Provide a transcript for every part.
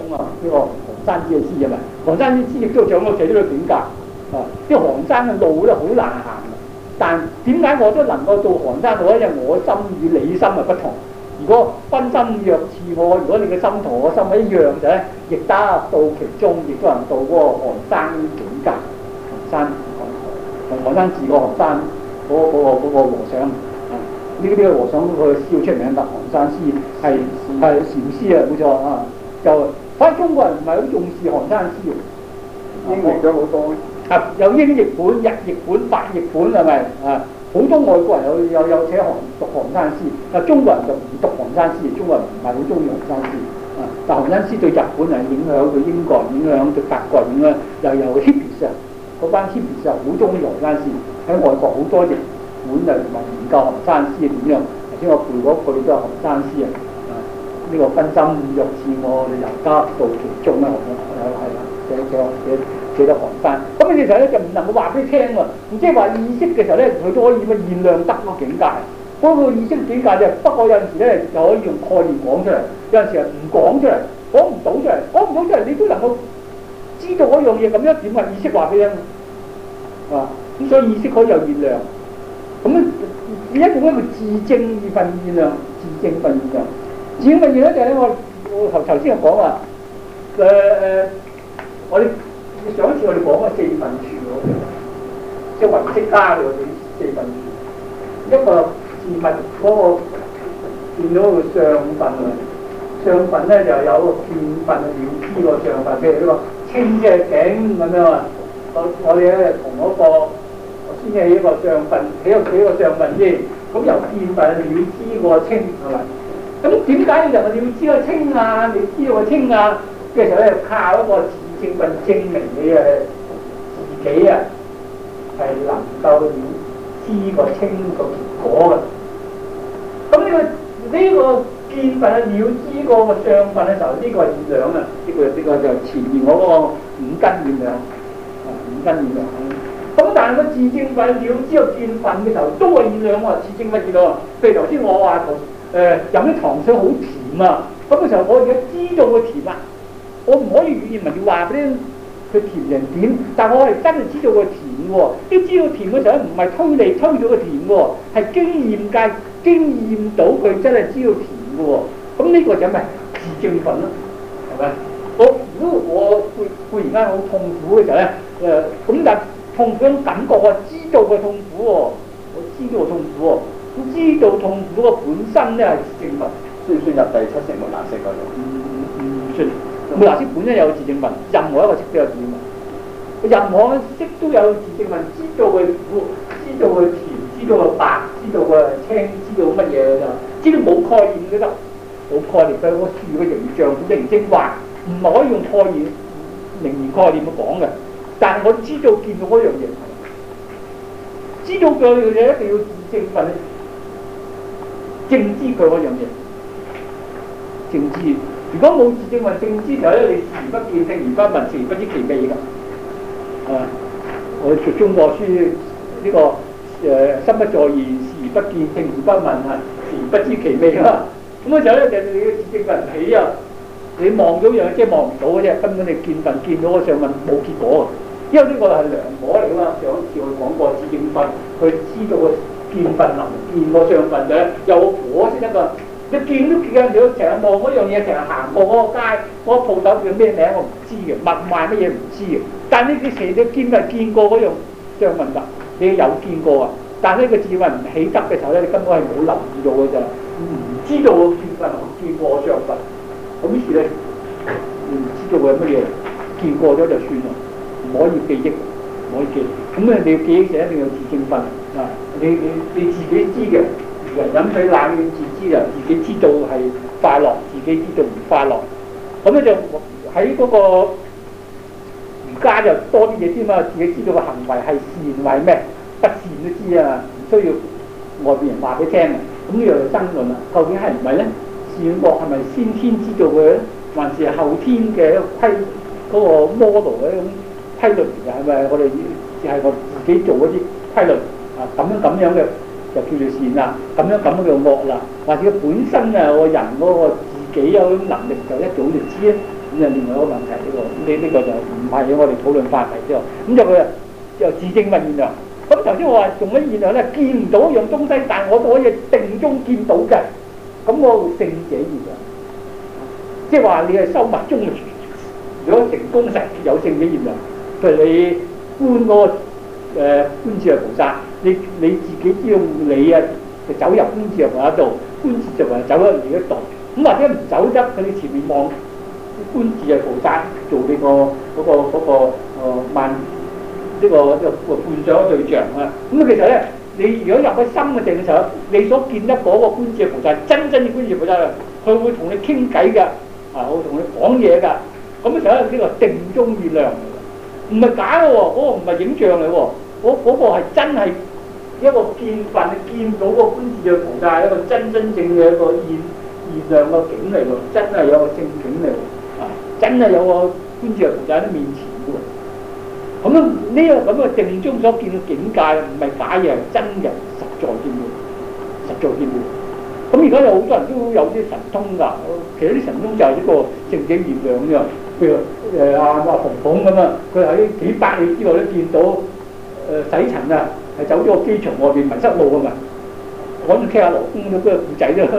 啊，呢個寒山寺嘅師啊嘛，寒山寺師亦都長老寫咗個境界啊，啲寒山嘅路咧好難行，但點解我都能夠到寒山路咧？因為我心與你心係不同。如果分心若似我，如果你嘅心同我心一樣就咧，亦得到其中，亦都能到嗰個寒山境界。寒山寺個寒山嗰個和尚啊，呢個和尚佢笑出名啦。寒山師係禪師啊，冇錯啊。就反正中國人唔係好重視寒山師， 英譯咗好多啊，有英譯本、日譯本、法譯本係咪啊？好多外國人有寫讀寒山師，但中國人就唔讀寒山師，中國人唔係好中意寒山師啊。但寒山師對日本係影響，對英國人影響，對法國人影響，又有 hippies 啊，嗰班 hippies 就好中意寒山師，喺外國好多譯本嚟同埋研究寒山師係點樣。頭先我背嗰句都係寒山師啊，呢個分心若似我，你由得到其中啦，係啦，寫得寒山。咁你其實咧就唔能夠話俾你聽喎，即係話意識嘅時候咧，佢都可以乜現量得個境界。嗰個意識境界啫，不過有陣時咧就可以用概念講出嚟，有陣時係唔講出嚟，講唔到出嚟，你都能夠知道嗰樣嘢咁樣點啊？意識話俾你聽啊，咁所以意識可以有現量。咁咧一種一個自證而份現量，自證份現量。自證份現量就係咧，我頭先講話我哋上一次我哋講嘅四分處嗰個，即係唯識家嗰啲四分處，一個事物嗰個見到個相分啊，相分咧就有個見分了知個相分，譬如呢個清嘅景咁樣啊，我哋咧同嗰個先起一個相分，起個相分先，咁由見分了知個清係咪？咁點解你就話你要知個清啊？你知道個清啊嘅時候咧，靠一個自證份證明你嘅自己啊，係能夠了知個清個結果嘅。咁呢個見分了知個相分嘅時候，呢個係現量啊，呢個就前面嗰個五根現量啊，五根現量。咁但係個自證份了知個見分嘅時候，都係現量喎，自證份現量。譬如頭先我話飲啲糖水好甜啊，咁嘅時候我而家知道佢甜啦。我唔可以語言文字話俾你佢甜人點，但我係真係知道佢甜喎。啲知道甜嘅時候唔係推嚟推到佢甜喎，係經驗界經驗到佢真係知道甜嘅喎。咁呢個就咪自證份咯，係咪？如果我忽然間好痛苦嘅時候咧，咁但痛苦種感覺我知道佢痛苦喎，我知道痛苦喎，咁知道痛苦個本身咧係自證份， 算唔算入第七成末那識嗰度？ 唔算。末那識本身有自證份，任何一個識都有自證份，任何識都有自證份，知道佢苦，知道佢甜，知道佢白，知道佢青，知道乜嘢就，知道冇概念都得，冇概念佢個樹嘅形象古靈精怪，唔係可以用概念、名言概念去講嘅。但係我知道見到嗰樣嘢，知道佢嘢一定要自證份，證知佢嗰樣嘢，證知。如果冇自證份證知就咧，你視而不見，聽而不聞，食而不知其味㗎。我讀中國書呢個心不在焉，視而不見，聽而不聞，食而不知其味啊。咁嘅時候咧，就你嘅自證份唔起啊！你望到樣即係望唔到嘅啫，根本你見份見到個相份冇結果嘅，因為呢個係良果嚟㗎嘛。上一次我講過自證份，佢知道個見份能見個相份嘅，有個果先得㗎。你見都見咗，成日望嗰樣嘢，成日行過嗰個街，嗰個鋪頭叫咩名我唔知嘅，物賣乜嘢唔知嘅。但係你成日見咪見過嗰樣相份㗎，你有見過啊？但係呢個自證份唔起得嘅時候咧，你根本係冇留意到嘅啫，唔知道個見份見過相份。咁於是咧，你唔知道佢係乜嘢，見過咗就算啦，唔可以記憶，唔可以記。咁咧，你要記憶就一定要自證份啊！你自己知嘅。人飲水冷暖自知啊，自己知道係快樂，自己知道唔快樂。咁咧就喺嗰個瑜伽就多啲嘢添嘛，自己知道個行為係善為咩，不善都知啊，唔需要外邊人話俾你聽啊。咁呢樣就爭論啦，究竟係唔係咧？善惡係咪先天知道嘅咧，還是後天嘅規嗰個 model 嘅一種規律嚟嘅？係咪我哋係我自己做嗰啲規律啊？咁樣嘅。就叫做善啦，咁樣叫惡啦，或者本身啊個人嗰個自己有種能力就一早就知咧， 咁就另外一個問題呢個就唔係我哋討論範圍之後，咁就佢就自證運現量。咁頭先我話用乜現量咧，見唔到一樣東西，但我都可以定中見到嘅，咁我聖者現量，即係話你係修密宗嘅，如果成功實有聖者現量，譬如你觀嗰個觀自在菩薩，你自己知道你啊就走入觀自在菩薩度，觀自在菩薩走咗你嗰度，咁或者唔走得，佢哋前面望觀自在菩薩做你萬呢個觀想嘅對象啊。咁其實咧，你如果入去深嘅定嘅時候，你所見得嗰個觀自在菩薩，真正嘅觀自在菩薩，佢會同你傾偈㗎，會同你講嘢㗎。咁嘅時候呢個定中現量嚟㗎，唔係假嘅喎，嗰個唔係影像嚟喎，嗰個係真係一個見分，見到個觀自在菩薩一個真正嘅一個現量嘅景嚟喎，真係有個正景嚟喎，真係有個觀自在菩薩喺面前嘅喎。咁呢個咁嘅定中所見嘅境界唔係假嘢，係真嘅，實在見嘅，實在見嘅。咁而家有好多人都有啲神通㗎，其實啲神通就係一個聖者現量咁樣。譬如阿馮鳳咁啊，佢喺幾百里之內都見到洗塵啊，係走咗個機場外邊迷失路啊嘛。我仲聽下羅公嗰個故仔都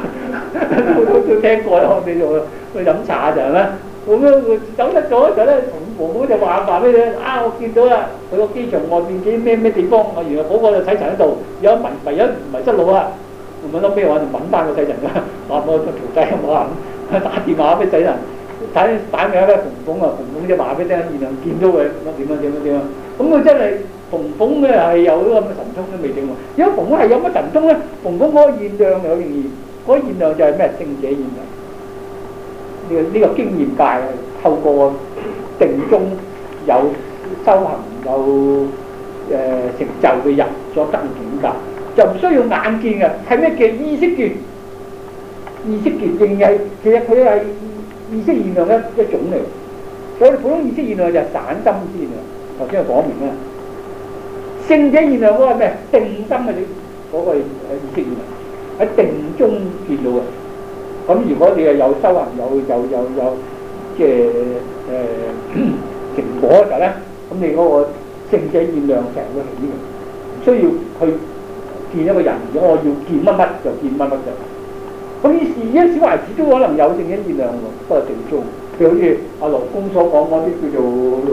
聽過啦，我哋就去飲茶就係咩？咁樣佢走得咗嗰陣咧，馮鳳就話俾你我見到啦，佢個機場外邊幾咩地方，原來嗰個就洗塵喺度，有迷失路啊！我諗咩話就揾翻個洗塵㗎，話我條仔有冇打電話俾洗塵。打名咧，馮鳳啊，馮鳳就話俾你聽，現量見到佢點啊！咁佢真係馮鳳咧係有咁嘅神通都未定喎。如果馮鳳係有乜神通咧？馮鳳嗰個現量有意義，嗰個現量就係咩？聖者現量。呢個經驗界透過定中有修行有成就嘅人所得嘅境界，就唔需要眼見嘅，係咩叫意識見？意識見認係其實佢係。意識現量一種嚟，我哋普通意識現量就係散心先啊。頭先我講明啦，聖者現量嗰個咩？定心嘅嗰個意識現量喺定中見到嘅。咁如果你係有修行有即係成果嘅時候咧，咁你嗰個聖者現量成個起嘅，唔需要去見一個人，如果我要見乜就見乜就。咁於是，一小孩子都可能有聖者現量喎，不過定中。譬如好似阿羅公所講嗰啲叫做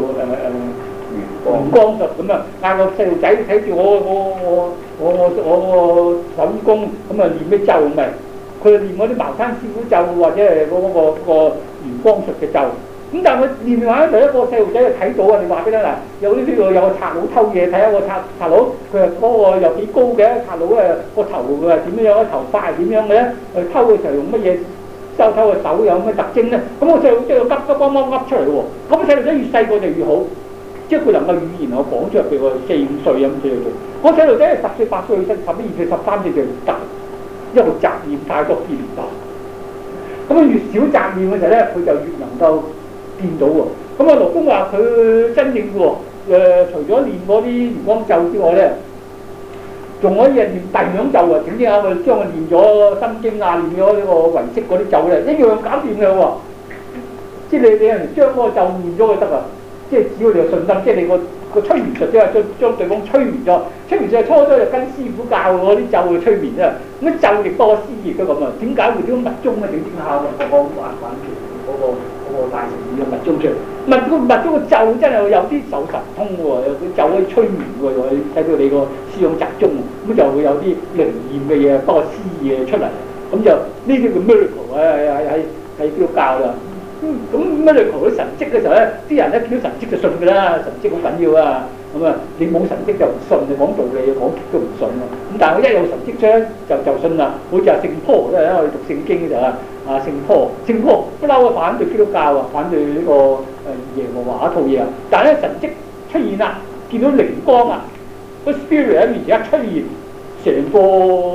圓光術咁啊，嗌個細路仔睇住我手功咁啊，練咩咒咪？佢練嗰啲茅山師傅咒或者係嗰個圓光術嘅咒。咁但係佢練完第一個細路仔就睇到啊！你話俾佢聽嗱，有呢度有個賊佬偷嘢，睇下個賊佬佢係嗰個又幾高嘅賊佬個頭佢係點樣，個頭髮係點樣嘅咧？偷嘅時候用乜嘢收偷嘅手有咩特徵咧？咁個細路仔就急幫忙噏出嚟喎。咁個細路仔越細個就越好，即係佢能夠語言我講出嚟，譬如話4、5歲咁細路仔。個細路仔係10歲、8歲、12歲、13歲就唔得，因為雜念太多見唔到。咁啊越少雜念嘅時候咧，佢就越能夠見到喎。咁啊羅公話佢真正喎，除咗練嗰啲圓光咒之外咧，仲可以係練第二種咒啊！點知啊？佢將佢練咗心經啊，練咗呢個唯識嗰啲咒咧，一樣搞掂嘅喎。即係你係將嗰個咒練咗佢得啊！即係只要你有信心，即係你個催眠術即係將對方催眠咗。催眠術初初就跟師傅教嗰啲咒去催眠啊。咁咒亦多師亦都咁啊。點解會啲密宗咧？點下嗰個玩權嗰個大乘嘅密宗出嚟？密宗個咒真係有啲手神通喎，有啲咒可以催眠喎，又睇到你個思想集中，咁就會有啲靈驗嘅嘢、多思嘢出嚟。咁就呢啲叫 miracle 喺基督教啦。咁 miracle 啲神蹟嘅時候咧，啲人咧見到神蹟就信㗎啦，神蹟好緊要啊！咁啊，你冇神蹟就唔信，你講道理講極都唔信啊！咁但係我一有神蹟出咧，就信啦。好似阿聖坡咧，我哋讀聖經嘅時候啊，聖坡不嬲啊，反對基督教啊，反對呢個耶和華一套嘢啊。但係咧神蹟出現啦，見到靈光啊，個 spirit 喺面前一出現，成個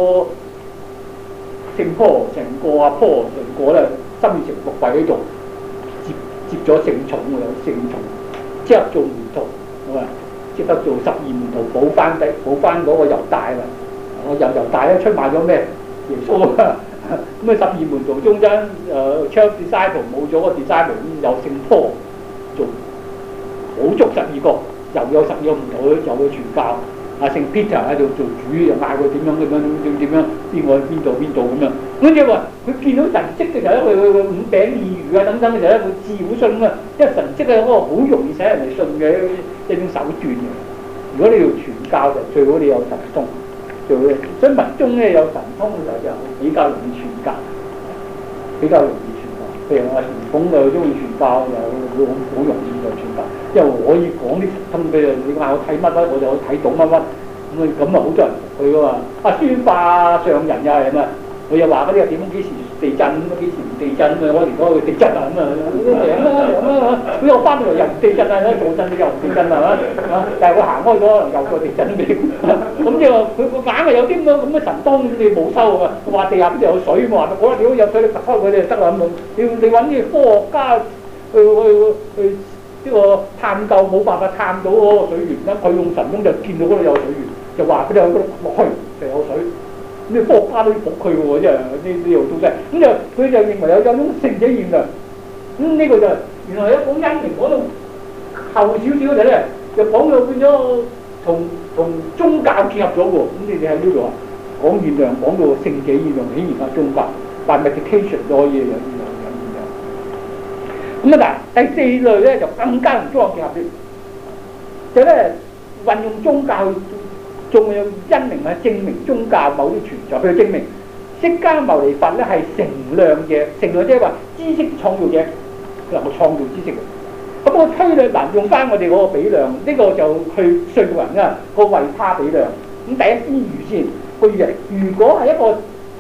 聖坡、成個阿坡、成個咧心意成伏跪喺度。接咗聖寵喎，有聖寵，即刻做門徒，係嘛？即刻做12門徒，補翻嗰個猶大啦。我猶大咧出賣咗咩？耶穌啊！ 咁啊12門徒中間12 disciple 冇咗個 disciple， 有聖坡做補足12個，又有12個門徒又去傳教。聖 Peter 喺度做主，又嗌佢點樣，邊個邊度咁樣。咁即係話佢見到神蹟嘅時候咧，佢5餅2魚啊等等嘅時候咧，佢自然會信啊。因為神蹟係一個好容易使人哋信嘅一種手段嘅。如果你要傳教就最好你有神通，最好。所以密宗咧有神通嘅時候就比較容易傳教，比較容易傳教。譬如我傳統就中意傳教，又好容易就傳教。因為我可以講啲神通俾你嗌我睇乜我就可以睇到乜，咁啊好多人服佢噶嘛。宣化上人又係嘛，佢又話嗰啲點幾時地震，幾時唔地震我哋嗰個地震啊咁啊，佢又翻到嚟又唔地震啊，做震又唔地震係嘛，但係佢行開咗又再地震俾咁即係話佢個硬係有啲咁嘅神通，你冇收啊。話地下邊度有水嘛，話嗰啲有水你掘開佢哋就得啦咁。你揾啲科學家去呢個探究冇辦法探到嗰個水源啦，佢用神通就見到嗰度有水源，就話佢哋喺嗰度落去就有水。咁你科學家都要服佢喎，即係呢樣東西。咁就佢就認為有種聖者現象。呢個就原來一講因明講到後少少嘅咧，就講到變咗同宗教結合咗喎。咁你哋喺呢度啊講現象，講到聖者現象，顯然係宗教，但 meditation 都可以有現象。咁啊嗱，第4類咧就更加唔宗教結合啲，就咧運用宗教仲有因明啊證明宗教某啲存在，譬如證明釋迦牟尼佛咧係成量者，成量即係話知識創造者，佢能夠創造知識嘅。咁我推論嗱，用翻我哋嗰個比量，呢個就去說服人啊個維他比量。咁第一啲魚先，個魚如果係一個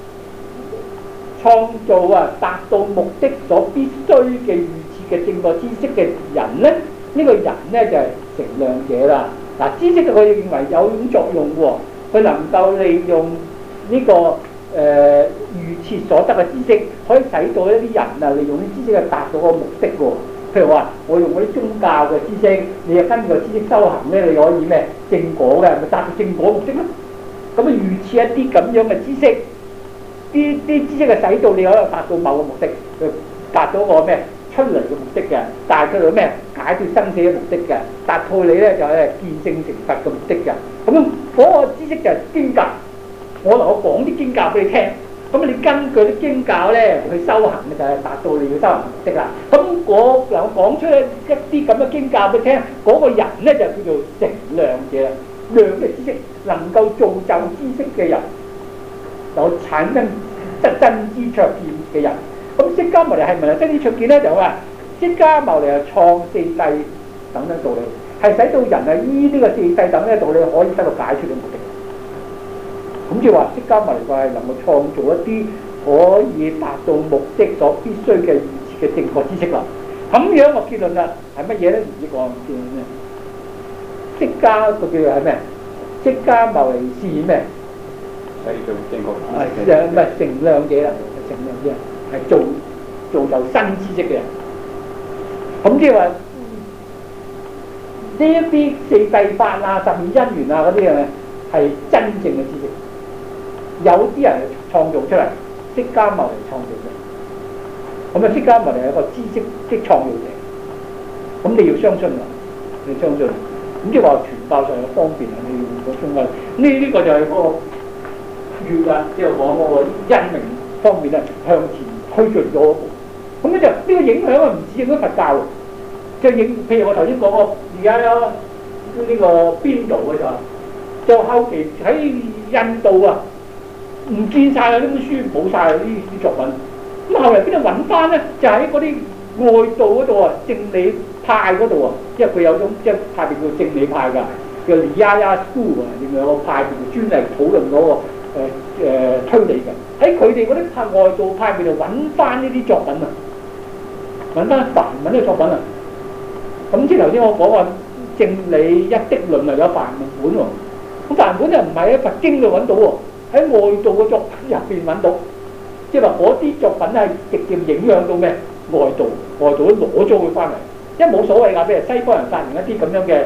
創造啊達到目的所必須嘅預設嘅正確知識嘅人咧，呢個人咧就係成量者啦。嗱，知識佢認為有種作用喎，佢能夠利用呢個預設所得嘅知識，可以使到一啲人啊利用啲知識去達到個目的喎。譬如話，我用嗰啲宗教嘅知識，你又跟住個知識修行咧，你可以咩正果嘅，咪達到正果目的咯。咁啊預設一啲咁樣嘅知識，啲知識係使到你可以達到某個目的，去達到個咩出嚟嘅目的嘅，達到咩解決生死嘅目的嘅，達到你咧就係見證成佛嘅目的嘅。咁樣嗰個知識就係經教，我能夠講啲經教俾你聽。咁你根據啲經教咧去修行嘅就係達到你嘅修行目的啦。咁我能夠講出一啲咁嘅經教俾你聽，嗰個人咧就叫做成量者，量嘅知識能夠造就知識嘅人，有產生真知灼見嘅人。咁釋迦牟尼係咪啊？真知灼見咧就話釋迦牟尼係創四諦等等道理，係使到人啊依呢個四諦等嘅道理可以得到解脫嘅目的。咁即係話釋迦牟尼佛係能夠創造一啲可以達到目的所必須嘅預設嘅正確知識啦。咁樣個結論啦係乜嘢咧？唔知講叫咩？釋迦個叫做係咩？釋迦牟尼是咩？ 係做正確知識。唔係成量者啦，成量者係造就新知識嘅人。咁即係話呢一啲四諦法啊、十二因緣啊嗰啲係真正嘅知識。有啲人創造出嚟，釋迦牟尼創造嘅，咁啊釋迦牟尼係一個知識的創造者，咁你要相信啊，你相信，咁即係話傳教上有方便啊，你要個中啊，呢個就係嗰個越啊，即係講嗰個因明方面咧向前推進咗一步，咁咧就呢個影響啊唔止影響佛教，即係譬如我頭先講過，而家有呢個邊度嘅就後期喺印度啊。唔見晒啦！呢本書冇晒啦，呢啲作品。咁後嚟邊度揾翻咧？就喺嗰啲外道嗰度啊，正理派嗰度啊，因為佢有種即係派別叫正理派㗎，叫尼亞亞 school 啊，另外有個派別專嚟討論嗰個推理嘅。喺佢哋嗰啲派外道派別度揾翻呢啲作品啊，揾翻梵文嘅作品啊。咁即係頭先我講話正理一的論啊，有梵文本喎。咁梵本就唔係喺佛經度揾到喎。喺外道嘅作品入邊揾到，即係話嗰啲作品係直接影響到咩？外道都攞咗佢翻嚟，因為冇所謂㗎。譬如西方人發明一啲咁樣嘅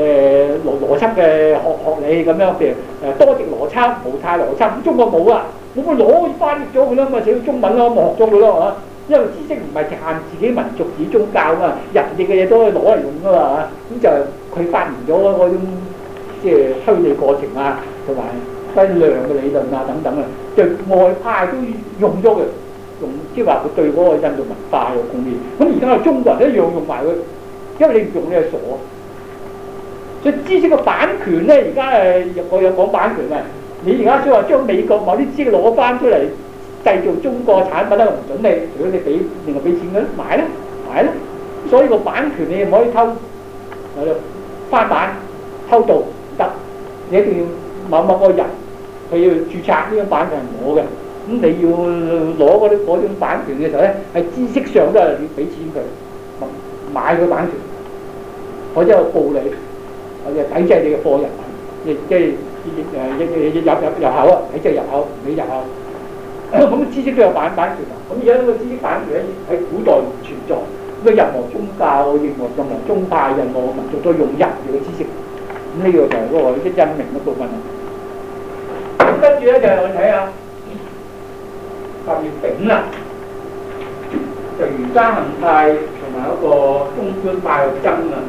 邏輯嘅學理咁樣，譬如多值邏輯、無態邏輯，中國冇啊。 我咪攞翻譯咗佢啦，咪寫到中文咯，咪學咗佢咯，係嘛？因為知識唔係淨限自己民族自己宗教啊嘛，人哋嘅嘢都可以攞嚟用噶嘛，咁就佢發明咗嗰種即係推理過程啊，同埋分量嘅理論啊等等啊，就外派都用咗嘅，用即係話佢對嗰個印度文化有貢獻。咁而家中國人一樣用埋佢，因為你唔用你係傻。所以知識嘅版權咧，而家我有講版權嘅，你而家所以話將美國某啲知識攞翻出嚟製造中國產品咧，唔準你，如果你俾另外俾錢嘅，買啦買啦。所以個版權你唔可以偷，翻版偷盜唔得，你一定要某某個人佢要註冊呢種版權係我嘅，咁你要攞嗰種版權嘅時候咧，喺知識上都係要俾錢佢買個版權，或者有暴利。或者抵制你嘅貨人品，即係入口啊，抵制入口，唔俾入口。咁知識都有版權啊。咁而家呢個知識版權咧喺古代唔存在，咁任何宗教、任何宗派、任何民族都用人哋嘅知識。咁呢個就係嗰個一因明嘅部分啦。咁跟住咧就係我哋睇下甲乙丙啦，就儒家行派同埋一個中觀派嘅爭啊。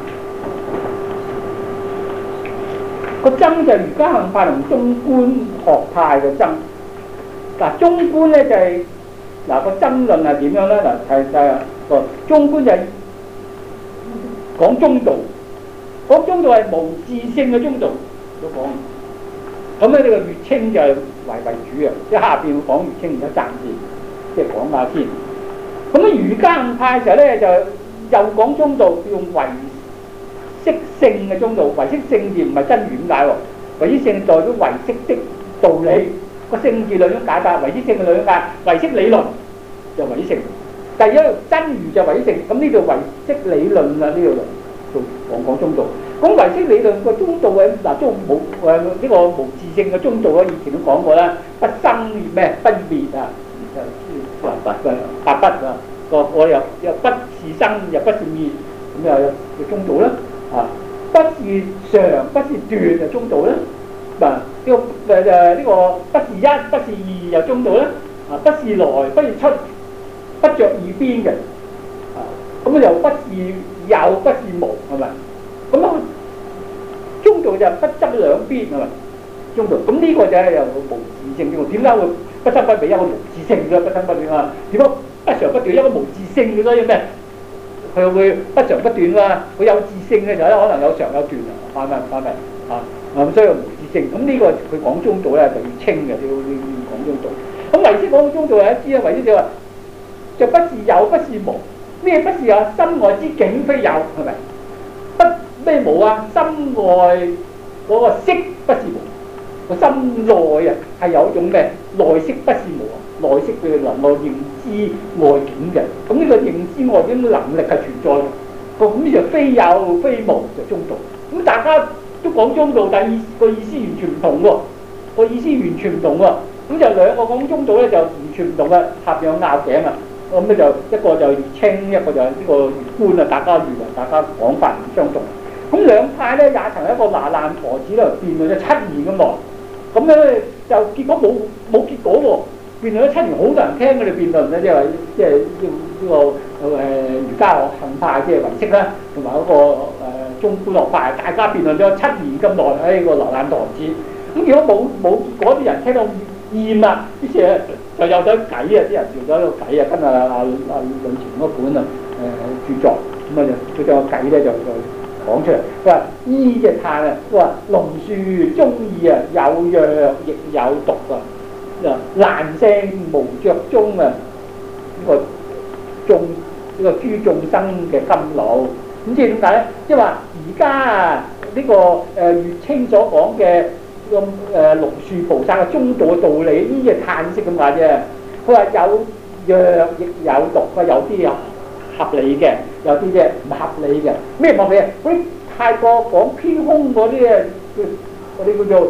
個爭就係儒家行派同中觀學派嘅爭。嗱，中觀咧就係嗱個爭論係點樣咧？嗱係個中觀就係講中道，講中道係無自性嘅中道都講。咁咧呢個月稱就係為主啊，即係下邊會講月稱，而家暫時即係講下先。咁咧儒家行派嘅時候咧就又講中道，用唯識性嘅中道，唯識性字唔係真語解喎，唯識性代表唯識的道理，個性字兩種解法，唯識性嘅兩種解，唯識理論就唯識性，第一真如就唯識性，咁呢度唯識理論啊，呢度就講中道。咁唯識理論個中道嘅嗱都冇呢個無自性嘅中道咧，以前都講過啦，不生咩不滅啊，八不啊，我又不是生又不是滅，咁又中道啦。啊，不是常不是斷就中道啦。嗱，呢個不是一不是二又中道啦。啊，不是來不是出，不着二邊嘅。啊，咁又不是有不是無係咪？咁啊，中道就不執兩邊係咪？中道咁呢個就係又無自性嘅。點解會不生不滅一個無自性嘅不生不滅啊？點解不常不斷一個無自性嘅所以咩？佢會不常不斷嘛，佢有自性嘅時候咧，可能有常有斷啊，係咪啊？咁所以無自性，咁呢個佢講中道咧就要清嘅，要講中道。咁唯識講中道係一知啊，唯識就話就不是有不是無，咩不是啊？心外之境非有係咪？不咩無啊？心外嗰個識不是無，個心內啊係有一種咩內識不是無啊？內識佢能夠認知外境嘅，咁呢個認知外境嘅能力係存在嘅。咁呢就非有非無就中道。咁大家都講中道，但係個意思完全唔同喎。個意思完全唔同喎。咁就兩個講中道咧就完全唔同嘅，下邊有拗頸啊。咁咧就一個就越清，一個就呢個越觀啊。大家講法唔相同。咁兩派咧也曾一個拿爛陀子咧辯論咗7年咁耐。咁咧就結果冇結果喎。辯論咗7年，好多人聽佢哋辯論咧，即係呢個儒家行派，即係唯識啦，同埋嗰個中觀學派，大家辯論咗7年咁耐喺個拿爛陀子。咁如果冇結果，啲人聽到厭啦，於是就有咗計啊！啲人做咗個計啊，跟阿論前嗰本著作，咁啊就佢將個計咧就講出嚟。佢話依隻嘆啊，佢話龍樹中意啊，有藥亦有毒啊。難勝無着中啊！呢個諸眾生嘅甘露，咁即係點解咧？即係話而家啊呢個月稱所講嘅個龍樹菩薩嘅中道嘅道理，呢啲係嘆息咁話啫。佢話有藥亦有毒，有啲合理嘅，有啲啫唔合理嘅。咩唔合理啊？嗰啲太過講偏空嗰啲啊，嗰啲叫做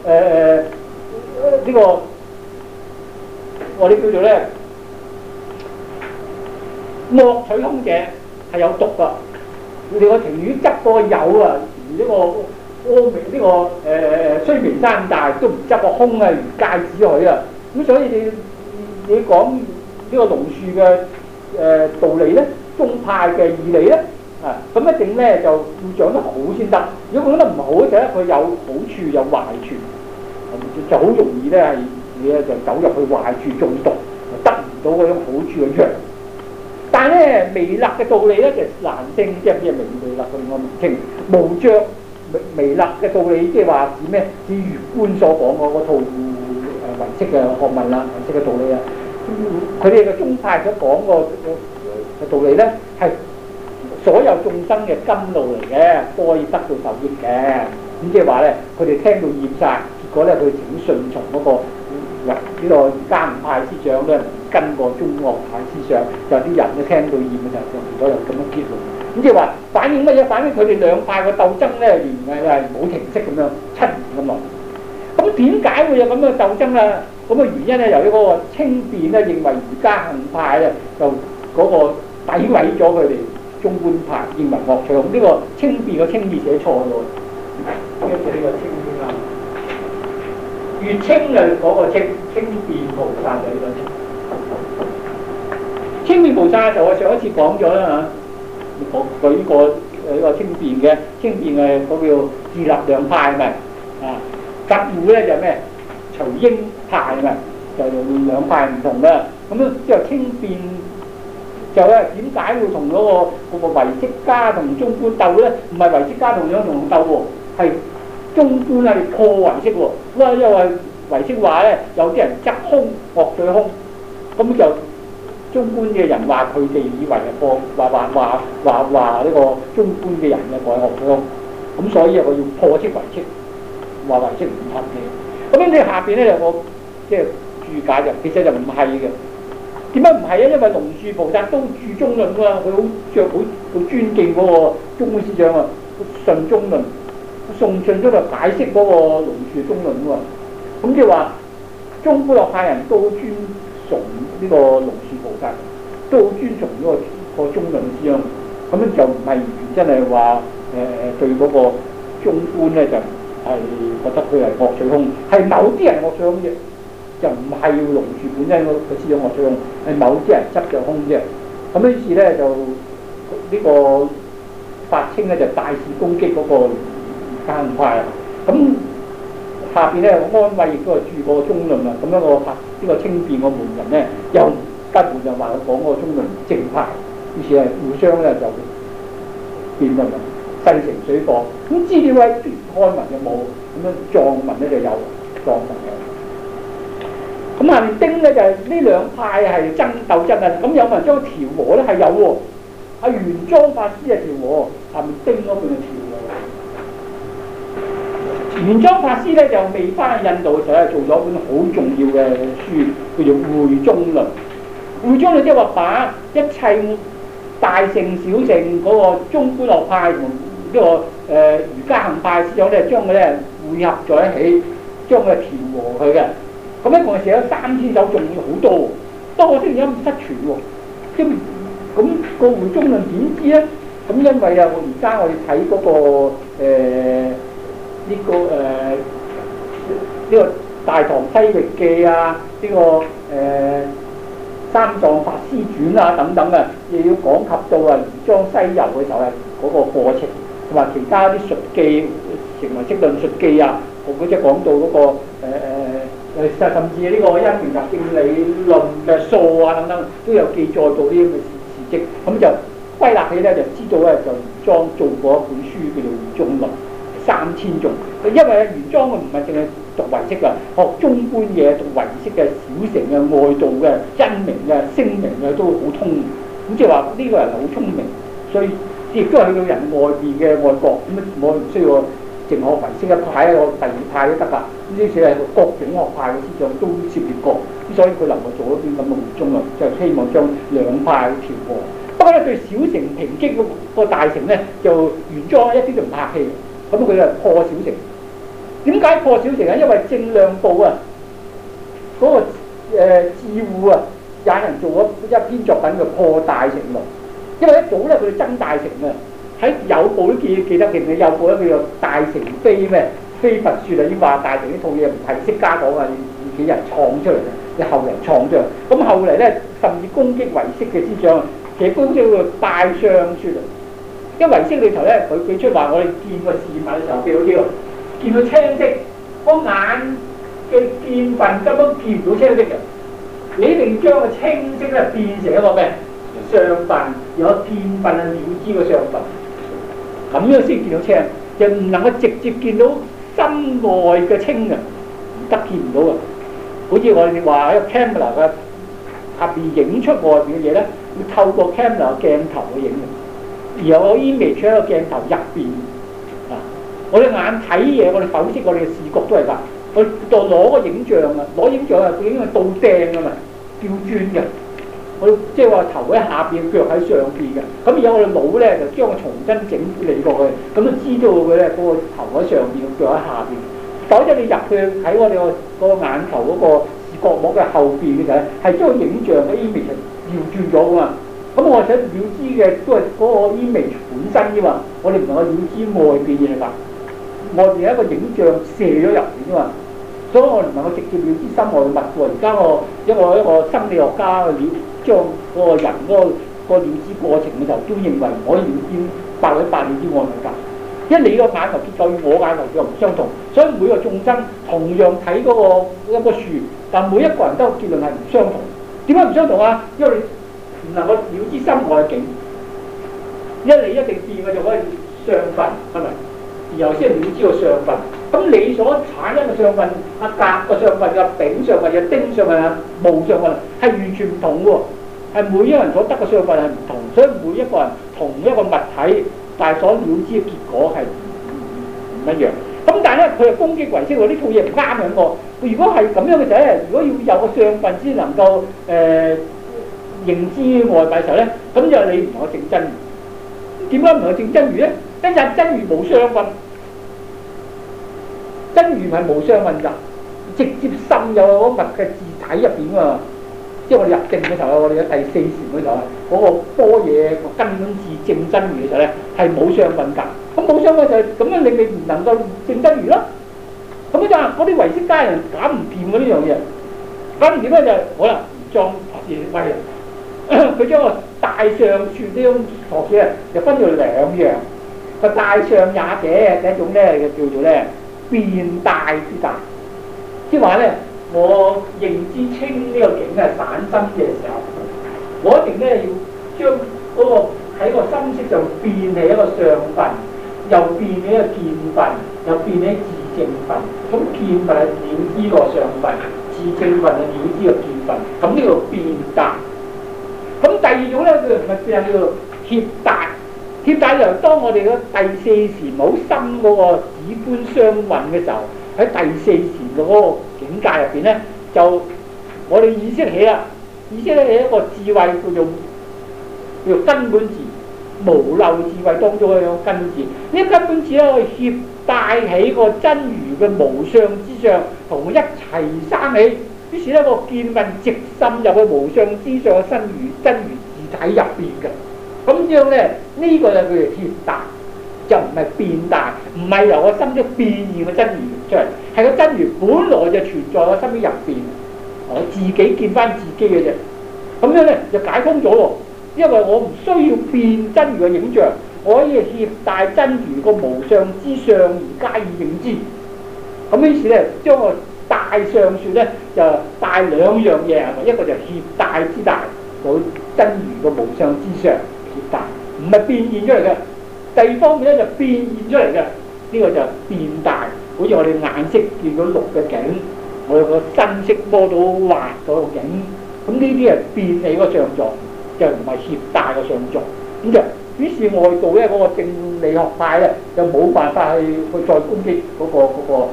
呢個。我哋叫做咧，惡取空者係有毒噶。你我情願執個有啊，而呢個阿彌呢個須彌山大都唔執個空啊，如芥子佢啊。 咁所以你講呢個龍樹嘅道理咧，宗派嘅義理咧，啊咁一定咧就要講得好先得。如果講得唔好就咧，佢有好處有壞處，就好容易咧係你咧就走入去壞處中毒，得唔到嗰種好處嘅藥。但係咧彌勒嘅道理咧就難稱，即係咩彌勒嘅我唔清。無著彌勒嘅道理即係話指咩？指月觀所講嗰套唯識嘅學問啦，唯識嘅道理啊。佢哋嘅宗派所講嘅道理咧，係所有眾生嘅甘露嚟嘅，都可以得到受益嘅。咁即係話咧，佢哋聽到厭晒，結果咧佢只順從嗰個呢個家唔派思想咧，跟過中樂派思想，就啲人咧聽到厭嘅時候，就結果有咁嘅結論。咁即係話反映乜嘢？反映佢哋兩派嘅鬥爭咧，連係冇停息咁樣7年咁耐。咁點解會有咁嘅鬥爭啊？咁嘅原因咧，由於嗰個清辯咧認為瑜伽行派咧就嗰個詆毀咗佢哋中觀派，認為惡趣空。呢個清辯個清字寫錯咗，應該寫呢個清邊啦。越清嘅嗰個清辯菩薩就呢個清。清辯菩薩就我上一次講咗啦嚇，舉呢個清辯嘅嗰叫自立兩派咪啊。格戶咧就咩？隨英派咪，就兩派唔同啦。咁樣之後清辯就咧點解會同嗰個唯識家同中觀鬥咧？唔係唯識家同兩同鬥喎，係中觀係破唯識喎。咁啊，因為唯識話咧，有啲人執空惡取空，咁就中觀嘅人話佢哋以為係破話呢個中觀嘅人嘅外惡取空，咁所以我要破斥唯識。話唯識唔合嘅，咁你下邊咧就我即係注解就其實就唔係嘅。點解唔係啊？因為龍樹菩薩都注中論㗎，佢好尊敬嗰個中觀思想啊，順中論，順中論解釋嗰個龍樹中論喎。咁即係話中觀學派人都好尊崇呢個龍樹菩薩，都好尊崇呢個中論思想。咁樣就唔係完全真係話對嗰個中觀咧就。係覺得佢係惡取空，係某啲人惡取空啫，就唔係要龍樹本身個思想惡取空，係某啲人執著空啫。咁於是咧就呢個法清咧就大肆攻擊嗰個家派。咁下邊咧安慰亦都係注個中論啊。咁樣個法呢個清辯個門人咧又根本就話佢講個中論正派，於是係互相咧就辯論啊。勢成水火，咁資料喺漢文就冇，咁樣藏文咧就有藏文嘅。咁下面丁咧就係呢兩派係爭鬥爭啊！咁有人將調和咧係有喎，阿玄奘法師係調和，下面丁嗰邊係調和。玄奘法師咧就未翻去印度嘅時候咧，做咗本好重要嘅書，叫做《會中論》。《會中論》即係話把一切大乘小乘嗰個中觀學派同呢個瑜伽行派思想咧，將佢咧匯合在一起，將佢調和佢嘅。咁一共係寫咗3000首，仲要好多，多我先而家失傳喎。咁個會中論點知咧？咁因為啊，而家我哋睇嗰個呢個大唐西域記啊，呢個三藏法師傳啊等等啊，又要講及到啊玄奘西遊嘅時候係嗰個過程。同埋其他啲術記，成為積論術記啊，或者講到嗰個甚至呢個因緣及正理論嘅數啊等等，都有記載到呢啲咁嘅事蹟。咁就歸納起咧，就知道咧就玄奘做過一本書叫做《會中論》，3000種。因為玄奘佢唔係淨係讀唯識㗎，學中觀嘢，讀唯識嘅小乘嘅外道嘅因明嘅聲明嘅都好通。咁即係話呢個人係好聰明，所以。亦都係去到人外邊嘅外國，咁我唔需要淨學唯識一派，我第二派都得㗎。呢啲只係各種學派嘅思想都涉獵過，咁所以佢能夠做一啲咁嘅會中論，就係希望將兩派調和。不過咧，對小乘抨擊個大乘咧，就玄奘一啲都唔客氣，咁佢就破小乘。點解破小乘啊？因為正量部啊，嗰個智護啊，有人做咗一篇作品叫《破大乘論》。因為一早咧，佢哋爭大乘啊，喺有部都記得嘅，有部咧叫做《大乘非咩非佛說》啊，已經話大乘呢套嘢唔係釋迦講啊，自己人創出嚟嘅。 嘅後人創造。咁後嚟咧，甚至攻擊唯識嘅思想，其實攻擊叫大相說啊。因為唯識裏頭咧，佢記出話，我哋見個事物嘅時候，譬如叫見到青色，個眼嘅見分根本見唔到青色嘅，你一定將個青色咧變成一個咩相分，有見分啊了知個相分，咁樣先見到青，就唔能夠直接見到心外嘅青啊，唔得見唔到啊！好似我哋話喺個 camera 嘅下邊影出外邊嘅嘢咧，要透過 camera 鏡頭去影嘅。而有個 image 喺個鏡頭入邊啊！我哋眼睇嘢，我哋剖析我哋嘅視覺都係㗎。我就攞個影像啊，攞影像啊，佢影係倒掟㗎嘛，調轉嘅。我即係話頭喺下邊，腳喺上邊嘅。咁而家我哋腦咧就將佢重新整理過去，咁都知道佢咧嗰個頭喺上邊，腳喺下邊。否則你入去睇我哋個眼球嗰個視覺膜嘅後邊嘅時候，係將個影像嘅 image 調轉咗㗎嘛。咁我想了知嘅都係嗰個 image 本身啫嘛，我哋唔能夠了知外邊嘢㗎，外邊有一個影像射咗入邊啫嘛，所以我唔能夠直接了知心外嘅物喎。而家一個心理學家將嗰個人嗰個了知過程嘅時候，都認為唔可以了知100%了知外面㗎，因為你個眼球結構與我眼球結構唔相同，所以每個眾生同樣睇嗰一個樹，但每一個人都結論係唔相同。點解唔相同啊？因為你唔能夠了知心外嘅境，因為你一定變嘅就可以相分，係咪？然後先了知個相分。咁你所產生嘅相分，阿甲個相分、阿丙相分、阿丁相分、阿戊相分係完全唔同喎，係每一個人所得嘅相分係唔同，所以每一個人同一個物體，但係所了知嘅結果係唔一樣。咁但係咧，佢係攻擊唯識喎，呢套嘢唔啱嘅我。如果係咁樣嘅就係，如果要有個相分先能夠認知外幣嘅時候咧，咁就你唔能夠證真如。點解唔能夠證真如咧？因為真如冇相分，真如係冇相分㗎，直接滲入嗰物嘅自體入邊啊！即係我哋入定嘅時候，我哋嘅第四禪嗰時候，嗰個般若個根本自證真如嘅時候咧，係冇相分㗎。咁冇相分就係咁樣，你咪唔能夠證真如咯。咁就嗰啲唯識家人搞唔掂嘅呢樣嘢，搞唔掂咧就好啦，裝學士威啊！佢將個大相說呢種學者就分做兩樣，個大相也者，第一種咧就叫做咧變大之大，即係話咧我認知清呢個境係散心嘅時候，我一定咧要將嗰個喺個心識就變起一個相分，又變起一個見分，又變起自證分。咁見分係了知個相分，自證分係了知個見分。咁呢個變大。咁第二種咧，佢唔係變，叫做協大。協大就當我哋嘅第四禪好深嗰個止觀相運嘅時候，喺第四禪嘅嗰個境界入邊咧，就我哋意識起啦，意識咧係一個智慧叫做根本智，無漏智慧當中嘅一個根智。呢個根本智咧可以協帶起個真如嘅無相之上，同佢一齊生起。於是咧個見分直滲入去無相之上嘅真如自體入邊嘅，咁樣咧呢個就叫做協大，就唔係變大，唔係由個心中變現嘅真如出嚟，係個真如本來就存在個心入邊，我自己見翻自己嘅啫。咁樣咧就解通咗喎，因為我唔需要變真如嘅影像，我可以協大真如個無相之上而加以認知。咁於是咧將個大相說咧就帶兩樣嘢，一個就協大之大，到真如個無相之上協大，唔係變現出嚟嘅。第二方面咧就變現出嚟嘅，呢個就變大。好似我哋眼識見到綠嘅景，我哋個身識摸到滑嗰個景，咁呢啲係變起個相狀，就唔係協大個相狀。咁就於是外道咧嗰個正理學派咧就冇辦法去再攻擊嗰個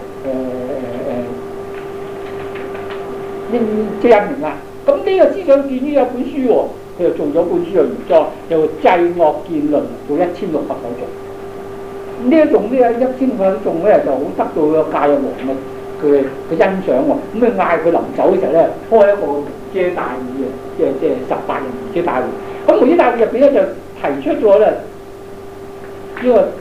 即係因明啊！咁呢個思想見於有本書喎，佢就做咗本書嘅原作，叫做《制惡見論》，做1600首頌。呢一種呢1600首頌咧就好得到個戒王嘅佢欣賞喎。咁佢嗌佢臨走嘅時候咧，開一個明遮大會嘅，即係18人明遮大會。咁明遮大會入邊咧就提出咗咧呢個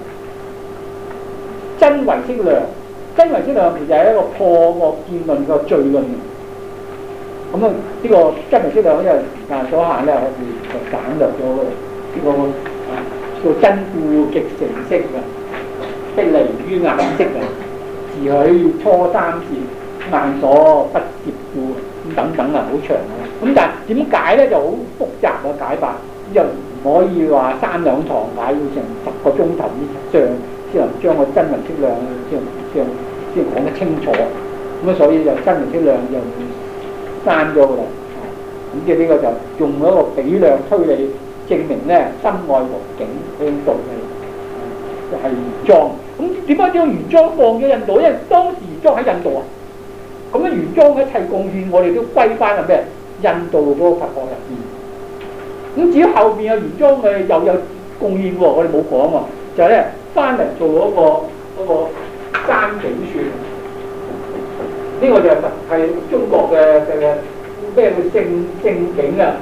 真唯識量，真唯識量其實係一個破惡見論嘅序論。 咁啊，呢個真名色量因為時間所限咧，我哋就省略咗呢個叫真故極成色嘅，即離於顏色啊，自許初三節，硬所不攝故咁等等啊，好長啊。咁但係點解咧就好複雜嘅解法，又唔可以話3兩堂解，要成10個鐘頭以上先能將個真名色量先講得清楚。咁啊，所以就真名色量就刪咗㗎啦。咁即係呢個就用一個比量推理證明咧，心愛無境呢種道理係原裝。咁點解將原裝放咗印度？因為當時原裝喺印度啊。咁樣原裝嘅一切貢獻，我哋都歸翻係咩？印度嗰個佛學入邊。咁至於後邊有原裝嘅又有貢獻喎，我哋冇講喎，就係咧翻嚟做嗰個山景算。呢個就係中國嘅咩叫正景啊、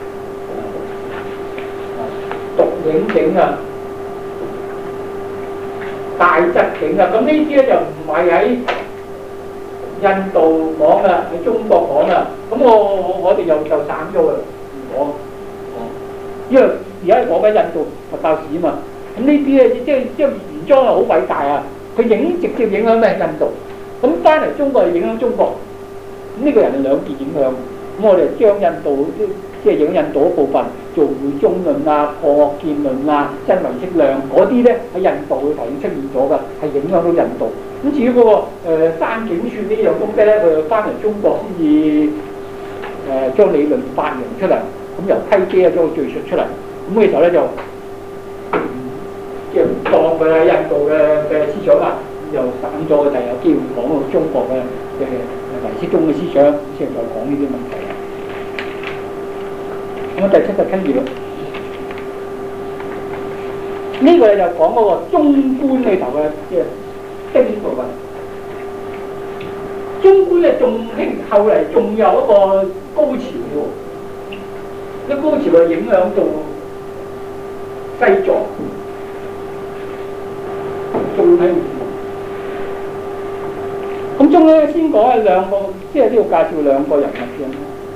獨影景啊、大質景啊。咁呢啲咧就唔係喺印度講啦，喺中國講啦。咁我哋又省咗啦，唔講。因為而家講緊印度佛教史啊嘛。咁呢啲咧即係原裝係好偉大啊！佢直接影響咩？印度。咁翻嚟中國係影響中國。咁呢個人係兩邊影響。咁我哋將印度即係影響印度一部分，做會中論啊、破見論啊、真唯識量嗰啲咧喺印度佢頭已經出現咗㗎，係影響到印度。咁至於嗰個山景算呢樣東西咧，佢翻嚟中國先至將理論發揚出嚟，咁由批基啊將佢敘述出嚟。咁嘅時候咧就即係唔當佢喺印度嘅思想啊，又省咗佢，就有機會講到中國嘅唯識宗嘅思想，先再講呢啲問題。咁第7就跟住咯，呢個咧就講嗰個中觀裏頭嘅即係精部分。中觀咧仲後嚟仲有一個高潮喎，啲高潮係影響到西藏，仲睇唔到。咁中咧先講係兩個，即係呢度介紹兩個人物先。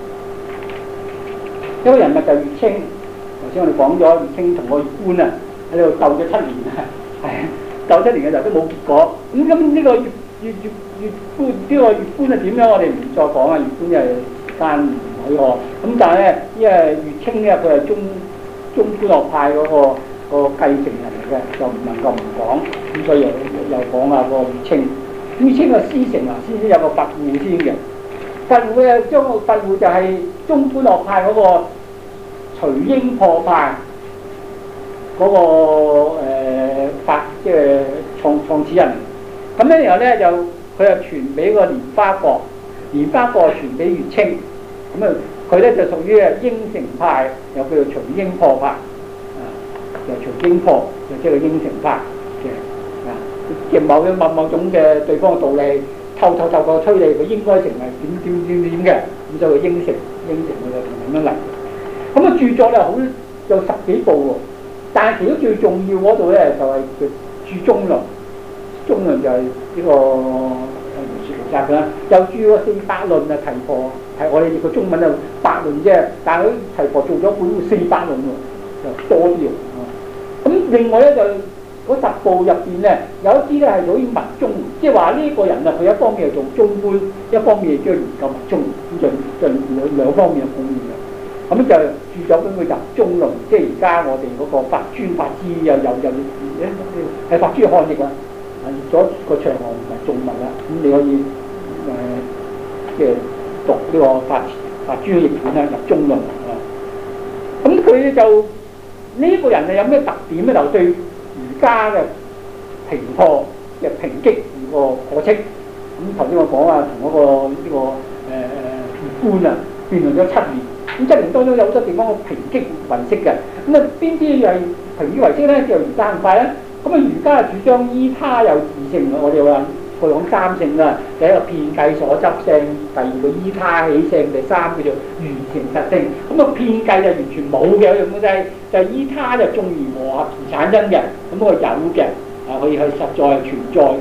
一個人物就月稱，頭先我哋講咗月稱同個月觀啊喺度鬥咗7年啊，係鬥7年嘅時候都冇結果。咁呢個月觀呢個月觀係點樣？我哋唔再講啊，月觀因為間唔許可。咁但係咧，因為月稱咧佢係中觀學派嗰個繼承人嚟嘅，就唔能夠唔講。咁所以又講下個月稱。月稱嘅師承啊，先有個跋扈先嘅。跋扈嘅將個跋扈就係中觀學派嗰個徐英破派嗰個即係創始人。咁咧然後咧就佢又傳俾個蓮花國，蓮花國傳俾月稱。咁啊佢咧就屬於應承派，又叫做徐英破派，就徐英破就即係個應承派嘅。即係某種嘅對方嘅道理，透過推理，佢應該成為點嘅，咁就應承佢就咁樣嚟。咁啊著作咧好有10幾部喎，但係其中最重要嗰度咧就係佢注中論，中論就係呢個袁說其實啦，又注個400論啊提婆，係我哋個中文就百論啫，但係佢提婆做咗本400論喎，就多啲喎。咁另外咧就嗰10部入邊咧，有一啲咧係屬於密宗，即係話呢個人啊，佢一方面係做中觀，一方面係將研究密宗，咁就兩方面嘅貢獻嘅。咁就注咗本佢入中論，即係而家我哋嗰個法專法支又係法專漢譯啦，譯咗個長行唔係中文啦，咁你可以即係讀呢個法專譯本啦，入中論啊。咁佢就呢個人係有咩特點咧？就對儒家嘅評破嘅抨擊個過程。咁頭先我講啊，同嗰個呢個月觀啊辯論咗7年。咁7年當中有好多地方我抨擊唯識嘅。咁啊邊啲係抨擊唯識咧？就儒家唔快咧。咁啊儒家主張依他有二性，我哋話佢講3性啊。第一個遍計所執性，第二個依他起性，第三叫做緣情實性。咁啊遍計就完全冇嘅，用嘅就係依他就縱然和合而產生嘅，咁佢有嘅，佢實在係存在嘅。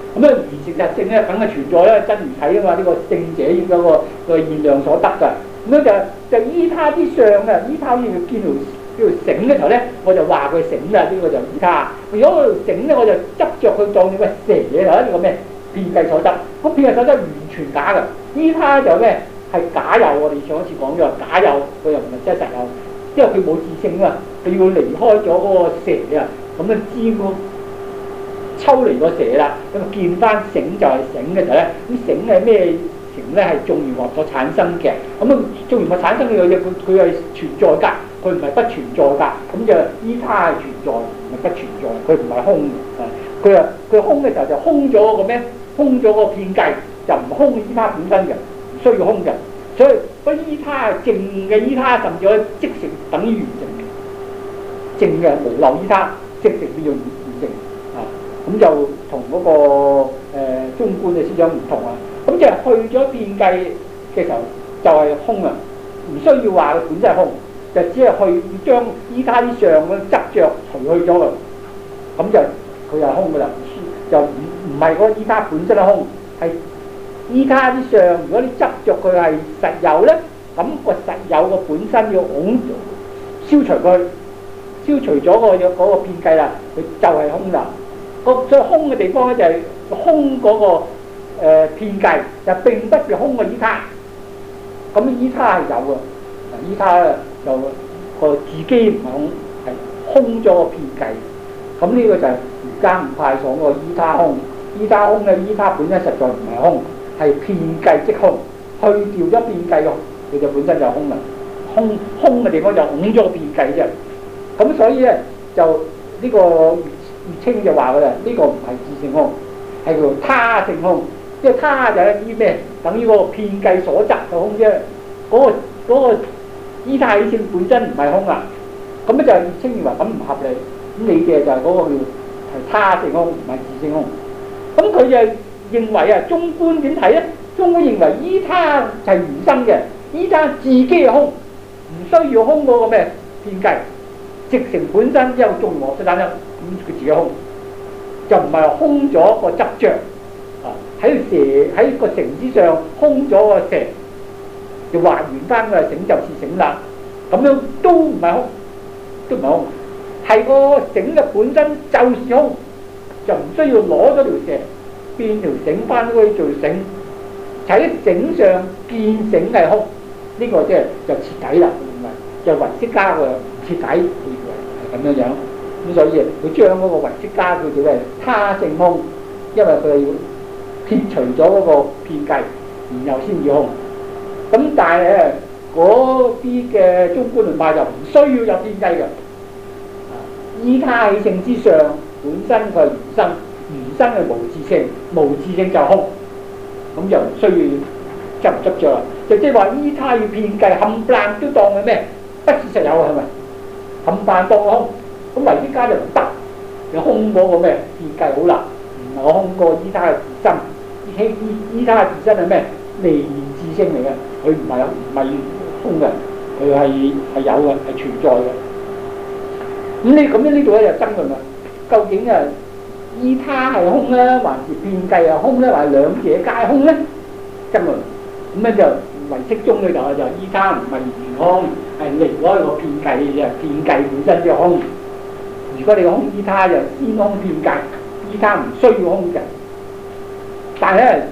咁啊，如實實性咧，梗係存在啦，真如體啊嘛，呢個聖者應該個現量所得㗎。咁樣就依他之相啊，依他要見條繩嘅時候咧，我就話佢繩啦，呢個就依他。如果嗰條繩咧，我就執着佢當呢個蛇嘅啦，呢個咩遍計所得？咁遍計所得完全假㗎。依他就咩係假有？我哋上一次講咗假有，佢又唔係真實有，因為佢冇自性啊，佢要離開咗嗰個蛇啊，咁樣知個抽離個蛇啦，咁啊見翻繩就係繩嘅時候咧，咁繩係咩繩咧？係眾緣惑所產生嘅，咁啊眾緣惑產生嘅嘢，佢係存在㗎，佢唔係不存在㗎，咁就依他係存在，唔係不存在，佢唔係空嘅，佢空嘅時候就空咗個咩？空咗個遍計，就唔空依他本身嘅，唔需要空嘅，所以嗰依他係淨嘅依他，甚至可以即成等於完成，淨嘅無漏依他，即成變做完成啊！咁就同嗰個中觀嘅思想唔同啊！咁就係去咗遍計嘅時候就係空啊，唔需要話佢本身係空，就只係去將依他之上嘅執着除去咗佢，咁就佢係空㗎啦，就唔係嗰個依他本身係空，係依他之上。如果你執着佢係實有咧，咁個實有個本身要消除佢，消除咗嗰個遍計啦，佢就係空啦。最空嘅地方咧就係空嗰個遍計，就並不是空嘅依他。咁依他係有嘅，依他就個自己唔係空，係空咗個遍計。咁呢個就係瑜伽悟派所個依他空。依他空咧，依他本身實在唔係空，係遍計即空。去掉咗遍計咯，佢就本身就空啦。空嘅地方就拱咗個遍計啫。咁所以咧就呢個月稱就話佢啦，呢個唔係自性空，係叫做他性空。即係他就係啲咩？等於個遍計所執嘅空啫。嗰個依他起性本身唔係空啦。咁咧就月稱認為咁唔合理。咁你嘅就係嗰個叫係他性空，唔係自性空。咁佢就認為啊，中觀點睇咧？中觀認為依他係原生嘅，依他自己係空，唔需要空嗰個咩遍計，直成本身之後眾緣惑所產生，咁佢自己空，就唔係空咗個執着啊！喺蛇喺個繩之上空咗個蛇，就還原翻個繩就是繩啦。咁樣都唔係空，都唔係空，係個繩嘅本身就是空，就唔需要攞咗條蛇變條繩翻去做繩。喺繩上見繩係空，呢個即係就徹底啦，唔係就唯識家嘅徹底係咁樣樣。咁所以佢將嗰個唯識家叫做係他性空，因為佢係要撇除咗嗰個遍計，然後先至空。咁但係咧嗰啲嘅中觀論派就唔需要有遍計嘅，依他起性之上本身佢係原生，原生係無自性，無自性就空。咁就唔需要執着啦，就即係話依他要遍計冚唪唥都當佢咩？不是實有係咪？冚唪唥當空，咁唯識家就唔得，你空嗰個咩遍計好難，唔係我空過依他嘅自身，依他嘅自身係咩？離緣自性嚟嘅，佢唔係空嘅，佢係有嘅，係存在嘅。咁你咁樣呢度咧就爭論啦，究竟啊？依他係空咧，還是遍計係空咧，還是兩者皆空咧？爭論咁咧就唯識宗裏頭就依他唔係完全空，係離開個遍計嘅啫，遍計本身就空。如果你空依他就先空遍計，依他唔需要空嘅。但係咧，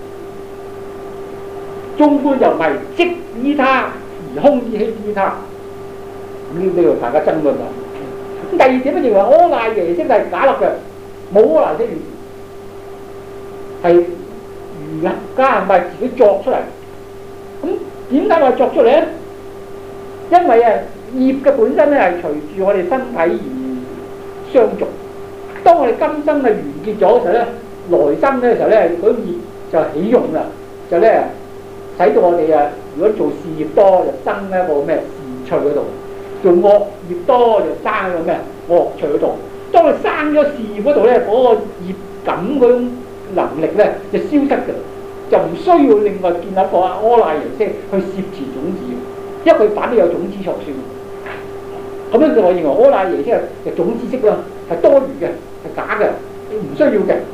中觀就唔係即依他而空依他，呢度大家爭論啦。咁第二點咧認為阿賴耶識係假立嘅。冇可能呢件事係瑜伽唔係自己作出嚟，咁點解話作出嚟咧？因為啊業嘅本身咧係隨住我哋身體而相續。當我哋今生嘅完結咗嘅時候咧，來生嘅時候咧，嗰業就起用啦，就咧使到我哋啊，如果做事業多就生一個咩善趣嗰度，做惡業多就生一個咩惡趣嗰度。當佢生咗事業嗰度咧，嗰個業感嗰種能力咧就消失嘅，就唔需要另外建立個阿賴耶識去攝持種子，因為佢反正有種子才算。咁樣我認為阿賴耶識係種子識啦，係多餘嘅，係假嘅，唔需要嘅。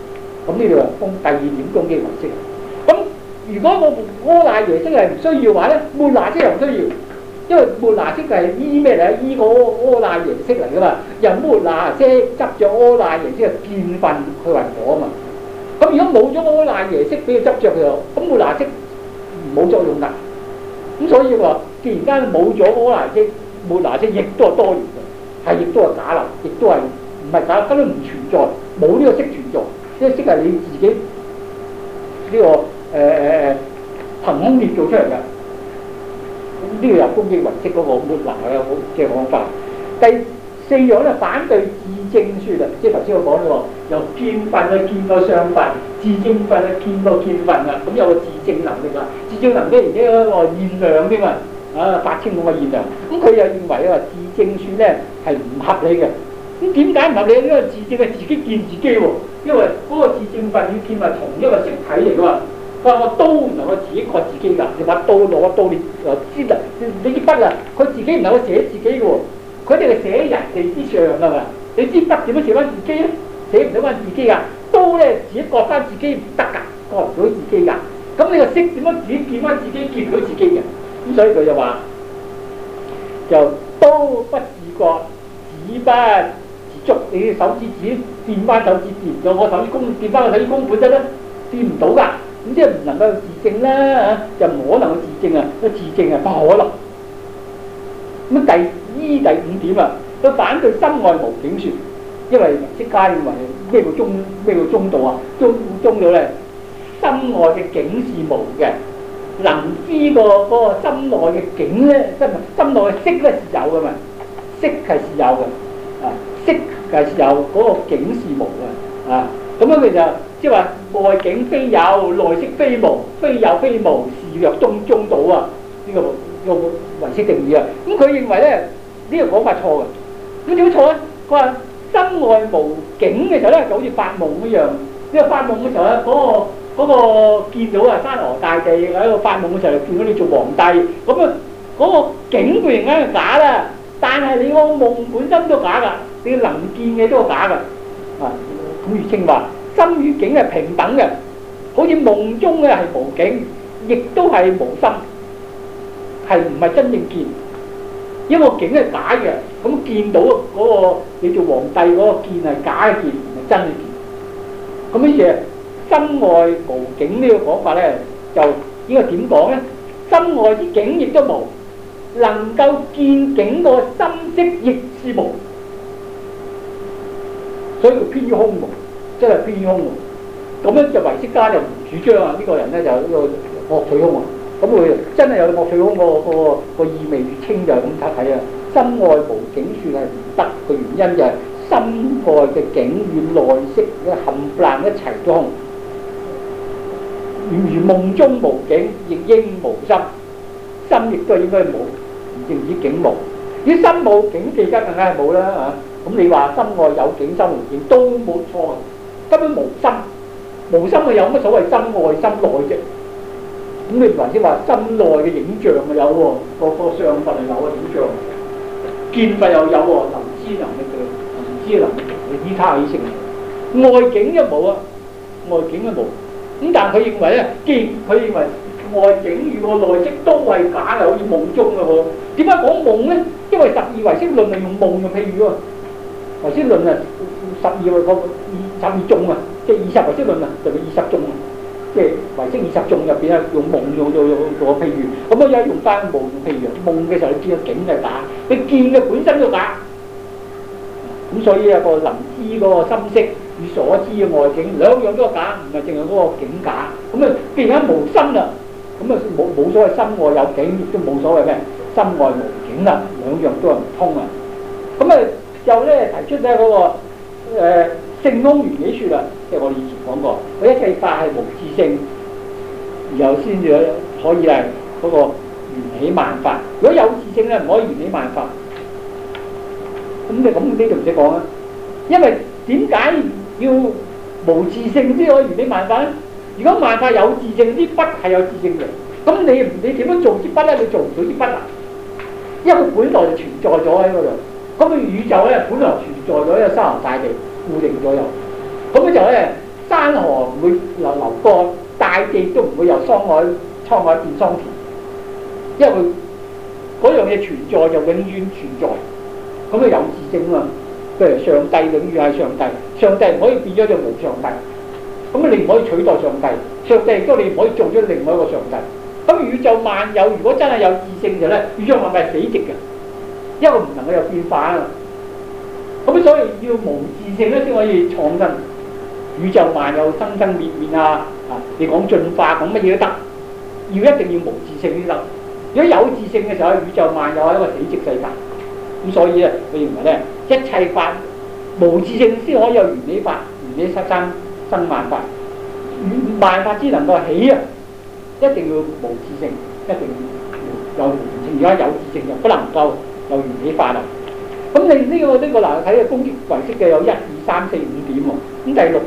咁呢度係攻第二點攻擊唯識。咁如果個阿賴耶識係唔需要嘅話咧，末那識又唔需要，因為末那識係依咩嚟？依個阿賴耶識嚟噶嘛，由末那即執著阿賴耶識嘅見分去為果啊嘛。咁如果冇咗阿賴耶識俾佢執着嘅，咁末那識冇作用啦。咁所以話，既然間冇咗阿賴識，末那識亦都係多餘嘅，係亦都係假流，亦都係唔係假，根本唔存在，冇呢個識存在。呢個識係你自己呢個憑空捏造出嚟嘅。咁呢個又攻擊唯識嗰個末那嘅講法。第四樣咧，反對自證說啦，即係頭先我講咗喎，由見分去見個相分，自證分去見個見分啦。咁有個自證能力啦，自證能力而且嗰個現量添嘛，發清咁嘅現量。咁佢又認為咧，自證說咧係唔合理嘅。咁點解唔合理？因為自證係自己見自己喎，因為嗰個自證分與見係同一個色體嚟㗎嘛。佢話我刀唔能夠自己割自己㗎，你把刀攞刀你知啦，你支筆啊，佢自己唔能夠寫自己嘅喎，佢哋係寫人哋之上㗎嘛。你支筆點樣寫翻自己咧？寫唔到翻自己㗎。刀咧自己割翻自己唔得㗎，割唔到自己㗎。咁你個色點樣自己見翻自己？見唔到自己嘅。咁所以佢就話就刀不自割，指不自觸。你嘅手指指掂翻手指掂咗，我手指公掂翻個手指公本質咧，掂唔到㗎。咁即係唔能夠自證啦，就唔可能去自證啊！個自證啊不可能。咁第五點啊，都反對心外無境說，因為唯識家認為咩叫中道啊？中道咧，心外嘅境是無嘅，能知嗰個心內嘅境咧，心內嘅色咧是有嘅嘛，色係是有嘅，色係是有，嗰個境是無嘅，咁樣佢就即係話外境非有，內色非無，非有非無，是若中道啊！呢個唯識定義啊。咁佢認為咧呢個講法錯嘅。咁點解錯咧？佢話心外無境嘅時候咧，就好似發夢一樣。因為發夢嘅時候咧，嗰個見到啊山河大地喺度發夢嘅時候，見到你做皇帝，咁啊嗰個境固然係假啦，但係你個夢本身都假㗎，你能見嘅都係假㗎。咁如稱話心與境係平等嘅，好似夢中嘅係無境，亦都係無心，係唔係真正見？因為個境係假嘅，咁見到嗰個你做皇帝嗰個見係假嘅見，唔係真嘅見。咁於是心外無境呢個講法咧，就應該點講咧？心外之境亦都無，能夠見境個心識亦是無，所以佢偏於空無，真係偏於空無。咁樣就唯識家就唔主張啊！呢個人咧就呢個惡取空啊！咁佢真係有惡取空個意味，越清就係咁睇啊！心外無境說係唔得嘅原因就係心外嘅境與內識嘅冚唪唥一齊都空，如夢中無境，亦應無心，心亦都係應該冇，唔淨止境無。如果心冇境，更加係冇啦嚇。咁你話心外有境，心無境都冇錯，根本無心。無心啊，有乜所謂心外心內啫？咁你或者話心內嘅影像啊有喎，個相分係有個影像，見分又有喎，能知能力嘅，能知能力依他起性。外境就冇啊，外境就冇。咁但係佢認為咧，既然佢認為外境與個內識都係假嘅，好似夢中嘅喎。點解講夢咧？因為十二唯識論係用夢嘅譬喻喎。唯識論啊，十二種啊，即係20唯識論啊，就係20種啊，即係唯識20種入邊啊，用夢做個譬喻。咁啊，而家用翻夢做譬喻，夢嘅時候你見個景係假，你見嘅本身都假。咁所以啊，個能知嗰個心識與所知嘅外境兩樣都係假，唔係淨係嗰個境假。咁啊，既然無心啦，咁啊冇所謂心外有境，亦都冇所謂咩心外無境啦，兩樣都係唔通啊。咁啊，又咧提出咧嗰個性空緣起說啦，即係我哋以前講過，佢一切法係無自性，然後先至可以係嗰個緣起萬法。如果有自性咧，唔可以緣起萬法。咁呢度唔使講啦，因為點解要無自性先可以緣起萬法咧？如果萬法有自性，啲筆係有自性嘅，咁你點樣做支筆咧？你做唔到支筆啊？因為佢本來就存在咗喺嗰度。咁個宇宙咧本來存在咗，一個山河大地固定咗有。咁咧就咧心山河唔會流過，大地都唔會由滄海變桑田，因為嗰樣嘢存在就永遠存在，咁啊有自性啊。譬如上帝永遠係上帝，上帝唔可以變咗做無上帝，咁你唔可以取代上帝，上帝亦都你唔可以做咗另外一個上帝。咁宇宙萬有如果真係有自性嘅咧，宇宙萬物係死寂嘅，因為唔能夠有變化啊。咁所以要無自性咧先可以創新。宇宙萬有生生滅滅啊！你講進化講乜嘢都得，一定要無自性先得。如果有自性嘅時候，宇宙萬有係一個死寂世界。咁所以咧，佢認為咧，一切法無自性先可以有原理法，原理生萬法，萬法之能夠起啊，一定要無自性，一定要有原性。而家有自性就不能夠有原理法啦。咁你呢個嗱睇嘅攻擊唯識嘅有1、2、3、4、5點喎。咁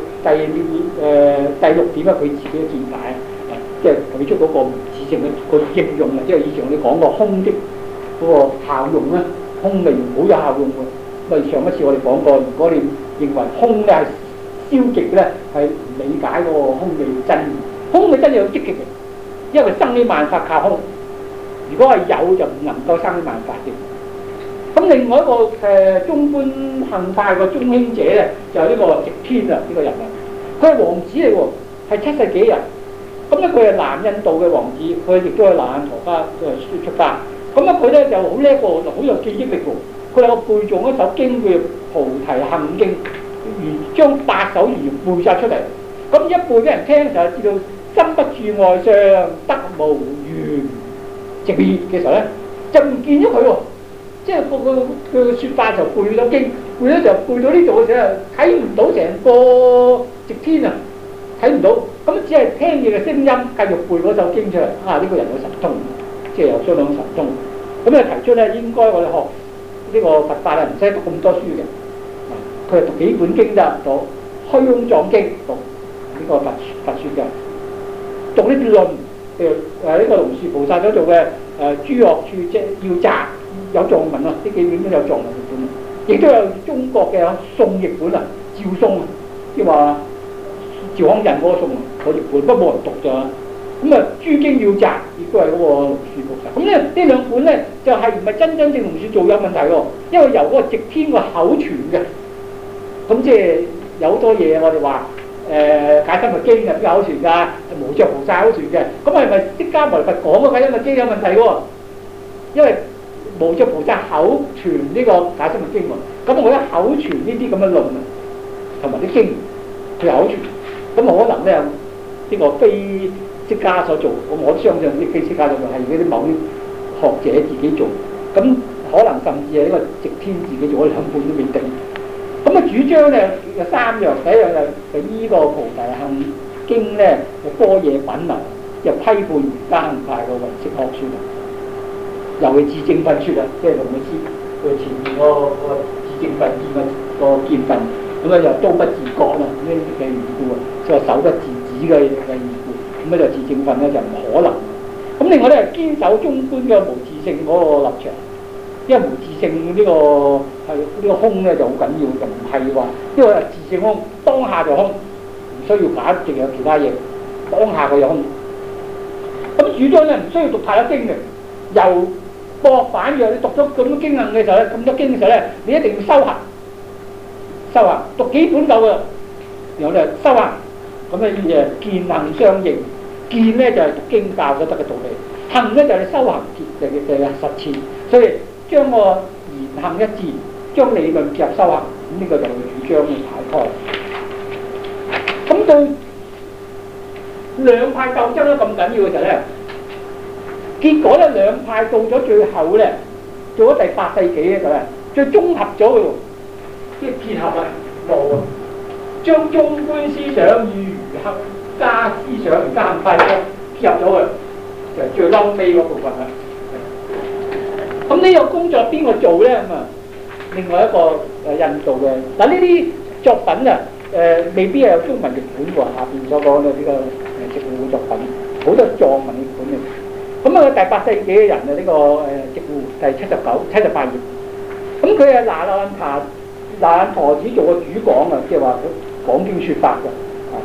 第六點啊，佢自己嘅見解即係舉出嗰個無自性嘅個應用啊，即係以前我哋講過空的嗰個效用咧，空明好有效用喎。咁上一次我哋講過，如果你認為空咧係消極咧，係唔理解嗰個空嘅真義。空嘅真義好積極嘅，因為生起萬法靠空。如果係有就唔能夠生起萬法嘅。咁另外一個中觀行派個中興者咧，就係呢個寂天啊，呢個人啊，佢係王子嚟喎，係7世紀人。咁咧佢係南印度嘅王子，佢亦都係南印陀家出家。咁咧佢咧就好叻喎，就好有記憶力喎。佢有個背誦一首經叫《菩提行經》，將8首語言背晒出嚟。咁一背俾人聽就係知道心不住外相，得無緣寂滅嘅時候咧，就唔見咗佢喎。即係個説法就背咗經，背咗就背到呢度嘅時候，睇唔到成個寂天啊，睇唔到，咁只係聽嘢嘅聲音，繼續背嗰首經出嚟。呢個人有神通，即係有相當神通。咁啊提出咧，應該我哋學呢個佛法啊，唔使讀咁多書嘅。佢係讀幾本經咋，讀《虛空藏經》，讀呢個佛説嘅，讀呢啲論，譬如呢個龍樹菩薩所做嘅諸惡處即要集。有藏文啊，呢幾本都有藏文譯本，亦都有中國嘅宋譯本啊，趙宋啊，即係話趙匡胤嗰個宋啊，嗰譯本不過冇人讀咋。咁啊，諸經要集亦都係嗰個龍樹菩薩。咁咧呢兩本咧就係唔係真正龍樹做有問題喎，因為由嗰個寂天個口傳嘅。咁即係有好多嘢我哋話解深密經啊，邊口傳㗎？無著菩薩口傳嘅。咁係咪釋迦牟尼佛講嘅解深密經有問題喎？因為無著菩薩口傳呢個解釋密經喎，咁我覺得口傳呢啲咁嘅論啊，同埋啲經佢口傳，咁可能咧呢個非釋迦所做，我相信啲非釋迦所做係嗰啲某啲學者自己做，咁可能甚至係呢個寂天自己做咗2本都未定。咁啊主張咧有3樣，第一樣就依個菩提行經咧嘅般若品啊，就批判瑜伽行派個唯識學說啊。尤其自證分說啊，即係同佢知佢前面個自證分見個見分，咁啊又都不自覺啦，呢啲嘅緣故啊，即係守不自止嘅緣故，咁啊就自證分咧就唔可能。咁另外咧堅守中觀嘅無自性嗰個立場，因為無自性呢個係呢個空咧就好緊要，就唔係話因為自性空當下就空，唔需要假定有其他嘢，當下佢有空。咁主張咧唔需要讀太多經嘅，由博反若你讀咗咁多經行嘅時候咧，咁多經嘅時候咧，你一定要修行，讀幾本夠嘅，然後咧修行，咁咧見行相應，見咧就係讀經教所得嘅道理，行咧就係修行嘅實踐，所以將個言行一致，將理論結合修行，咁呢個就係主張嘅解開。咁到兩派鬥爭都咁緊要嘅時候咧。結果咧，兩派到咗最後咧，到咗第8世紀咧就係最綜合咗嘅喎，即係結合啊，將中觀思想與瑜伽思想、瑜伽行派咧結合咗嘅，就係最嬲尾嗰部分啦。咁呢個工作邊個做咧？咁啊，另外一個印度嘅嗱，呢啲作品啊，未必係有中文譯本喎。下邊所講嘅呢個寂護作品，好多藏文譯本嘅。咁啊，第8世紀嘅人啊，呢個寂護第78頁。咁佢係那爛陀寺做個主講啊，即係話講經説法嘅。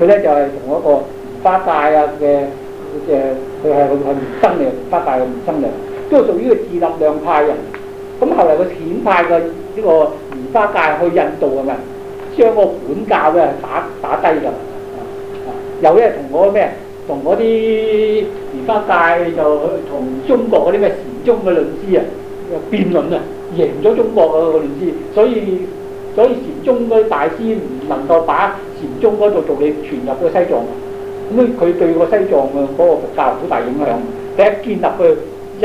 佢咧就係同嗰個蓮花界啊嘅佢係唔生嘅蓮花界嘅唔生嘅，都係屬於個自立量派人。咁後嚟個顯派嘅呢個蓮花界去印度係咪將個本教咧打低㗎？又咧同嗰咩？同嗰啲蓮花界就同中國嗰啲咩禪宗嘅論師啊辯論啊，贏咗中國個論師，所以禪宗嗰啲大師唔能夠把禪宗嗰度道理傳入個西藏，咁佢對個西藏嘅嗰個佛教好大影響。第一建立佢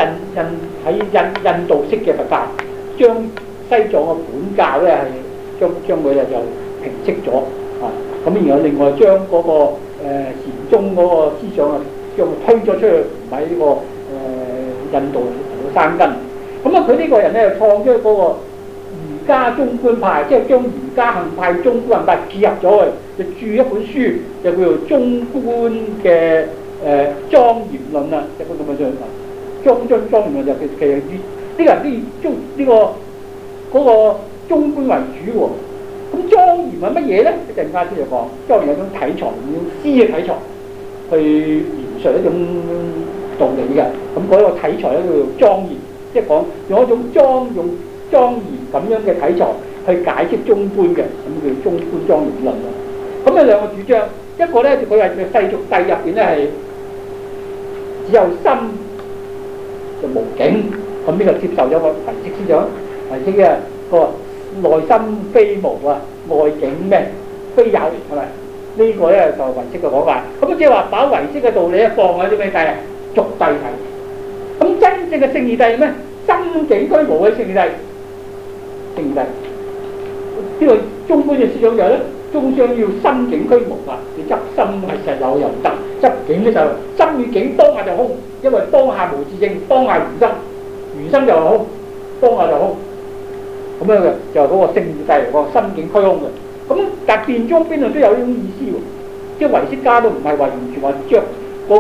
印度式嘅佛教，將西藏嘅本教咧係將佢咧就平息咗啊，咁然後另外將嗰個禪宗嗰個思想啊，將佢推咗出去喺呢個印度生根。咁啊，佢呢個人咧創咗嗰個瑜伽中觀派，即係將瑜伽行派、中觀行派結合咗去，就著一本書，就叫做《中觀嘅莊嚴論》啊，一本咁嘅書啊。莊嚴論就其實呢個人都呢個嗰個中觀為主喎。咁莊嚴係乜嘢咧？一陣間先就講。莊嚴有種體裁，用詩嘅體裁去描述一種道理嘅。咁嗰個體裁咧叫做莊嚴，即係講用一種用莊嚴咁樣嘅體裁去解釋中觀嘅，咁叫中觀莊嚴論啦。咁有兩個主張，一個咧佢話世俗諦入邊咧係只有心就無境，咁呢個接受咗個唯識思想，唯識嘅個內心非無啊，外境咩非有，係咪？呢個咧就唯識嘅講法。咁即係話把唯識嘅道理一放喺啲咩諦啊？俗諦睇。咁真正嘅聖義諦咩？心境居無嘅聖義諦。聖義諦呢個中觀嘅思想就係咧，中觀要心境居無啊！你執心係實有又得，執境咧就心與境當下就空，因為當下無自性，當下緣生，緣生就係空，當下就空。咁樣嘅就係嗰個聖義諦嚟講，心境虛空嘅。咁但係辯中邊度都有呢種意思喎，即係唯識家都唔係話完全話著嗰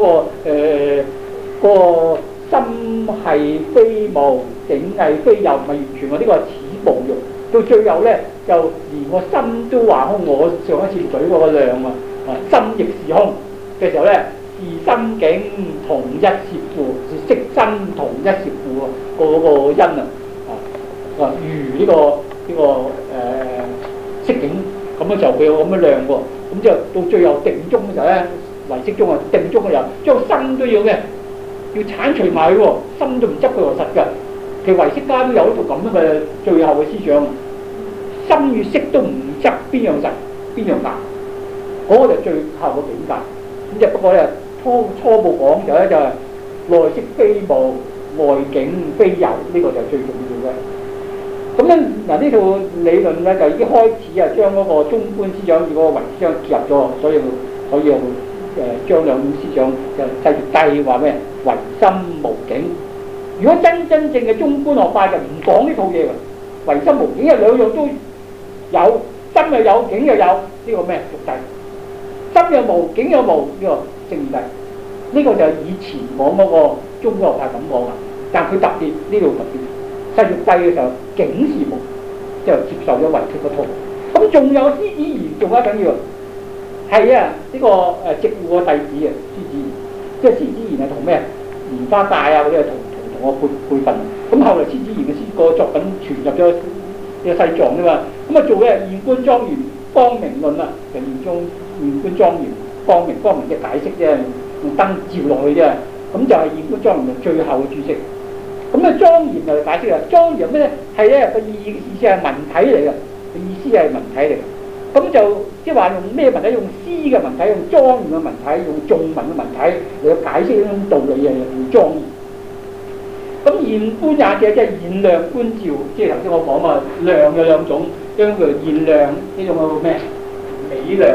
個心係非無，境係非有，唔係完全話呢個係此無用。到最後咧，就連個心都話空。我上一次舉過個量啊，心亦是空嘅時候咧，是心境同一攝故，是色身同一攝故嗰個因啊。如呢個色境咁樣就會有咁嘅量喎，咁之後到最後定中嘅時候咧，唯識中啊定中嘅時候，將心都要咩？要剷除埋佢喎，心都唔執佢為實㗎。其實唯識家都有一套咁樣嘅最後嘅思想，心與色都唔執，邊樣實邊樣假，嗰個就最後嘅境界。咁就不過咧初步講就咧就係內色非無，外境非有，呢個就最重要嘅。咁咧嗱，呢套理論咧就已經開始啊，將嗰個中觀思想與嗰個唯識思想結合咗，所以將兩種思想就世俗諦話咩唯心無境。如果真正嘅中觀學派就唔講呢套嘢㗎，唯心無境，因為兩樣都有，心又有，境又有，呢個咩俗諦？心又無，境又無，呢個聖義諦。呢個就係以前講嗰個中觀學派咁講㗎，但佢特別呢度特別。世俗諦嘅時候，境是無，就接受咗唯識嗰套。咁仲有師子賢，仲加緊要，係啊，呢個直護個弟子啊，師子賢，即係師子賢係同咩蓮花界啊嗰啲係同我輩分。咁後來師子賢嘅個作品傳入咗呢個西藏啫嘛。咁啊做嘅現觀莊嚴光明論啊，就現觀莊嚴光明嘅解釋啫，用燈照落去啫。咁就係現觀莊嚴嘅最後嘅注釋。咁啊莊嚴就解釋啦，莊嚴咩咧？係咧個意思係文體嚟嘅，個意思係文體嚟嘅。咁就即係話用咩文體？用詩嘅文體，用莊嚴嘅文體，用頌文嘅文體嚟去解釋呢種道理啊，叫莊嚴。咁現觀也者即係現量觀照，即係頭先我講啊，量有兩種，一種叫現量，呢種叫咩？美量。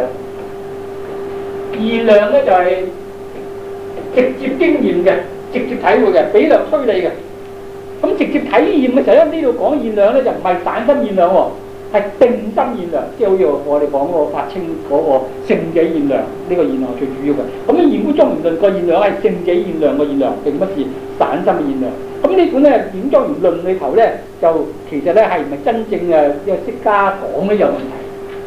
現量咧就係直接經驗嘅，直接體會嘅，比量推理嘅。咁直接體驗嘅時候咧，呢度講現量咧就唔係散心現量喎，係定心現量，即係好似我哋講嗰個法清嗰個聖者現量，呢個現量係最主要嘅。咁現觀莊嚴論個現量係聖者現量個現量，並不是散心嘅現量。咁呢本咧《莊嚴論》裏頭咧，就其實咧係唔係真正嘅一個釋迦講呢樣問題？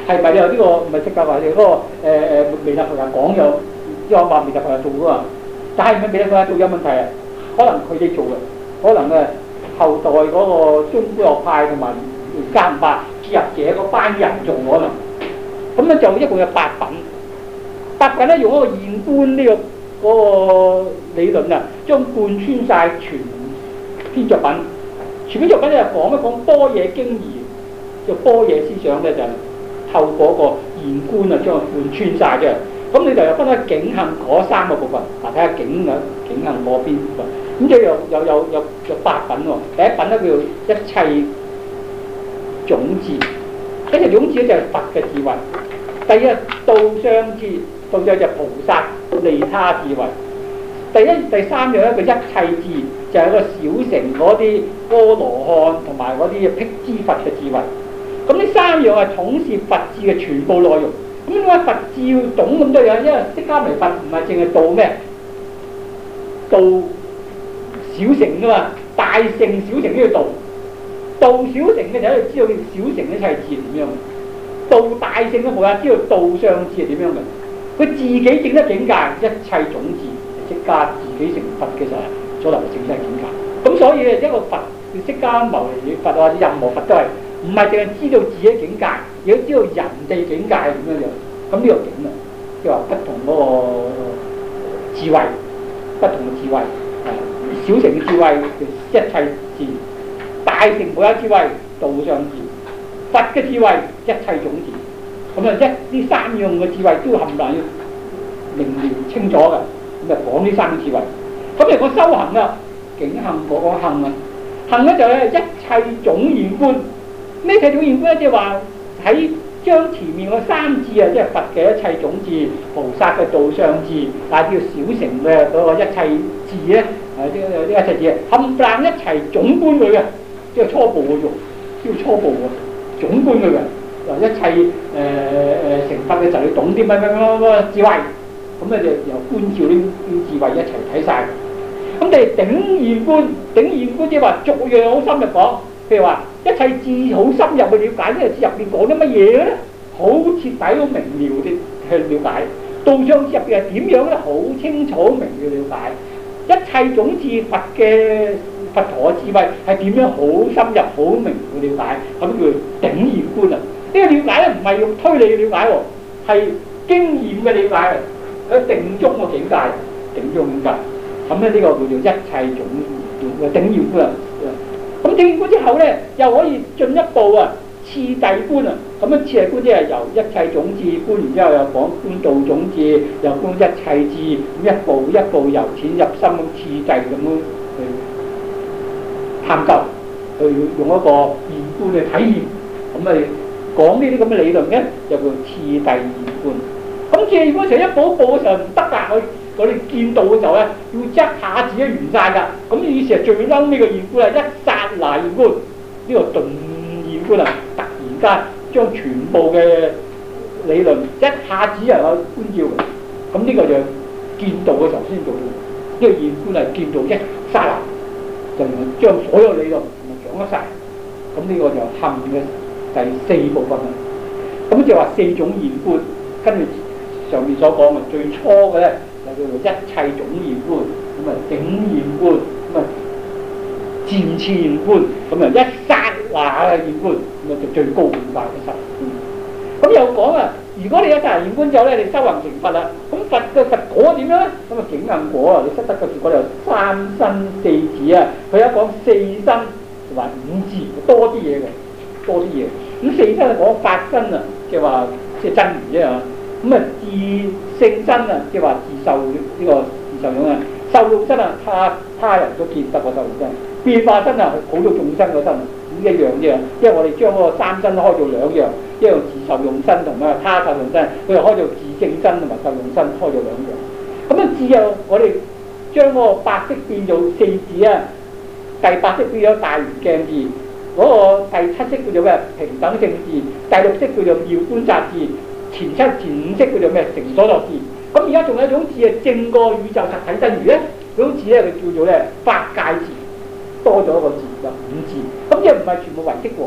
係咪有呢個唔係釋迦或者嗰個彌勒佛人講有，即係話彌勒佛人做嘅嘛？但係唔係彌勒佛人做有問題啊？可能佢哋做嘅，可能後代嗰個中觀學派同埋加唔八結入者嗰班人做可能。咁咧就一共有8品，用一個現觀呢個嗰個理論啊，將貫穿晒全篇作品。全篇作品咧就講一講般若經義，就般若思想咧就透過個現觀啊，將佢貫穿晒嘅。咁你就又分開境行嗰3個部分，嗱睇下境行嗰邊部分。咁即係有8品喎。第一品咧叫做一切種智，一切種智咧就係佛嘅智慧。第二道相智，道就係菩薩利他智慧。第三樣一個一切智，就係一個小乘嗰啲阿羅漢同埋嗰啲辟支佛嘅智慧。咁呢3樣係統攝佛智嘅全部內容。咁點解佛智要懂咁多樣？因為釋迦牟尼佛唔係淨係度咩？度小乘噶嘛，大乘小乘都要度。度小乘嘅就喺度知道小乘一切智係點樣。度大乘嘅菩薩知道道相智係點樣嘅。佢自己證得境界，一切種智，釋迦自己成佛嘅時候所能證得境界。咁所以一個佛，釋迦牟尼佛或者任何佛都係唔係淨係知道自己境界，亦都知道人哋境界係點樣樣。咁呢個境啊，即係話不同嗰個智慧，不同嘅智慧，小乘嘅智慧叫一切智，大乘菩薩智慧道相智，佛嘅智慧一切種智。咁啊，呢3樣嘅智慧都冚唪唥要明瞭清楚嘅。咁啊，講呢3種智慧。咁嚟講修行啦，境行嗰個行啊，行咧就係一切種現觀。咩一切種現觀咧？即係話喺將前面嗰3智啊，即係佛嘅一切種智、菩薩嘅道相智，乃至小乘嘅嗰個一切智咧，呢一切智冚唪唥一齊總觀佢嘅，即係初步嘅用，叫初步嘅總觀佢嘅。一切成佛嘅時候，你懂啲乜智慧，咁咧就由觀照呢啲智慧一齊睇晒。咁你頂現觀，即係話逐樣好深入講。譬如話一切智好深入去了解呢個智入邊講啲乜嘢咧，好徹底好明瞭啲去了解。道相智入邊係點樣咧，好清楚明嘅了解。一切種智佛嘅佛陀智慧係點樣好深入好明嘅了解，咁叫頂現觀啊！呢個了解咧唔係用推理嘅了解喎，係經驗嘅了解，喺定中嘅境界，定中境界。咁咧呢個叫做一切種嘅頂現觀啊！咁頂現觀之後咧，又可以進一步啊，次第觀啊！咁樣次第觀即係由一切種智觀，然之後又講觀道種智，又觀一切智，咁一步一步由淺入深咁次第咁樣去探究，去用一個現觀嘅體驗，咁咪講呢啲咁嘅理論咧，就叫次第現觀。咁次第現觀成一步一步嘅時候唔得㗎，我哋見到嘅時候咧，要一下子都完晒㗎。咁於是係最嬲呢個現觀係一剎那現觀，呢個頓現觀啊，突然間將全部嘅理論一下子又有觀照。咁呢個就見到嘅時候先做到。呢個現觀係見到一剎那，就將所有理論掌握晒。咁呢個就行嘅第4部分啦。咁就話4種現觀，跟住上面所講嘅最初嘅咧，就叫做一切種現觀，咁啊頂現觀，咁啊漸次現觀，咁啊一剎那嘅現觀，咁啊就最高境界嘅實。咁又講啊，如果你一剎那現觀之後咧，你修行成佛啦，咁佛嘅佛果點樣咧？咁啊境行果啊，你識得嘅結果就3身4智啊，佢有講4身同埋5智，多啲嘢嘅，多啲嘢。咁4身係講法身啊，即係話即係真如啫嚇。咁啊自性身啊，即係話自受呢個自受用啊，受用身啊，他人都見得個受用身。變化身啊，好多眾生個身，咁一樣啫。因為我哋將嗰個3身開做2樣，一樣自受用身同埋他受用身，佢又開做自性身同埋受用身，開做2樣。咁啊智又我哋將嗰個白色變做4智啊，第8色變咗大圓鏡智，嗰個第7色叫做咩平等性智，第6色叫做妙觀察智，前5色叫做咩成所作智。咁而家仲有一種智係正過宇宙實體真如咧，嗰種智咧佢叫做咧法界智，多咗一個智就5智。咁即係唔係全部唯識喎？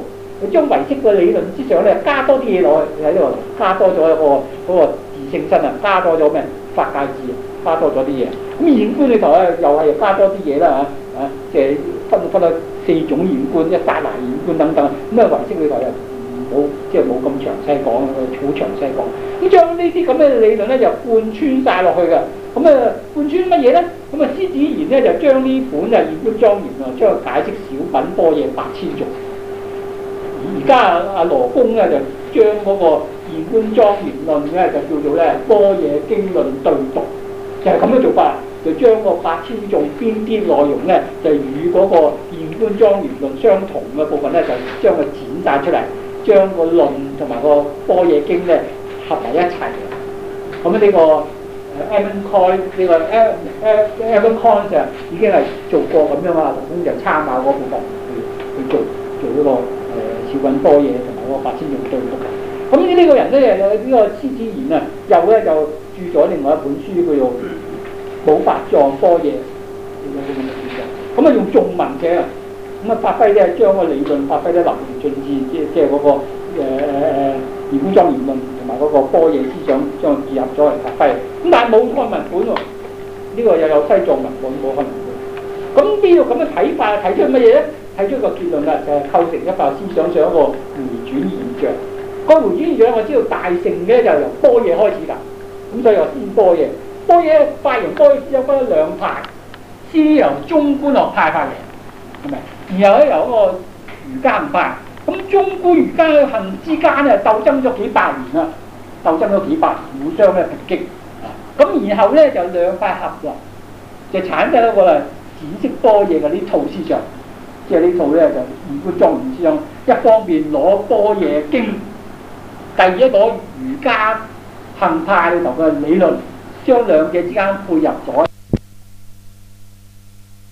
佢將唯識嘅理論之上咧加多啲嘢落去喺度，加多咗嗰個自性身啊，加多咗咩法界智，加多咗啲嘢。咁現觀裏頭咧又係加多啲嘢啦嚇，即係分咗4種現觀，一剎那現觀等等。咁啊唯識裏頭又冇即係冇咁詳細講，好詳細講。咁將呢啲咁嘅理論咧就貫穿晒落去嘅。咁啊貫穿乜嘢咧？咁啊師子賢咧就將呢本啊現觀莊嚴啊，將佢解釋小品般若8千頌。而家阿羅公咧就將嗰個現觀莊嚴論咧就叫做咧般若經論對讀，就係咁嘅做法，就將個8千頌邊啲內容咧就與嗰個現觀莊嚴論相同嘅部分咧，就將佢剪晒出嚟，將個論同埋個般若經咧合埋一齊。咁呢個Edmund Coyne 呢個 Edmund Coyne 就已經係做過咁樣啊，羅公就參考嗰部分去做呢個小品般若同埋嗰個8千頌對讀。咁呢個人咧，呢個師子賢啊，又咧就著咗另外一本書叫做《寶法藏般若》，咁啊用頌文寫啊，咁啊發揮咧將個理論發揮得淋漓盡致，即係嗰個現觀莊嚴論同埋嗰個般若思想將結合咗嚟發揮。咁但係冇漢文本喎，呢個又有西藏文本冇漢文本。咁呢個咁嘅睇法睇出乜嘢咧？睇出個結論啦，就係構成一個思想上一個回轉現象。個回轉現象我知道大乘嘅就由般若開始㗎，咁所以話先般若。般若發揚般若思想分咗兩派，先由中觀學派發嚟，係咪？然後咧由嗰個瑜伽派。咁中觀瑜伽嘅行之間咧鬥爭咗幾百年啦，鬥爭咗幾百年，互相咧抨擊。咁然後咧就兩派合啦，就產生一個啦展釋般若嘅呢套思想，即係呢套咧就現觀莊嚴思想。一方面攞般若經，第二攞瑜伽行派裏頭嘅理論，將兩者之間配合咗。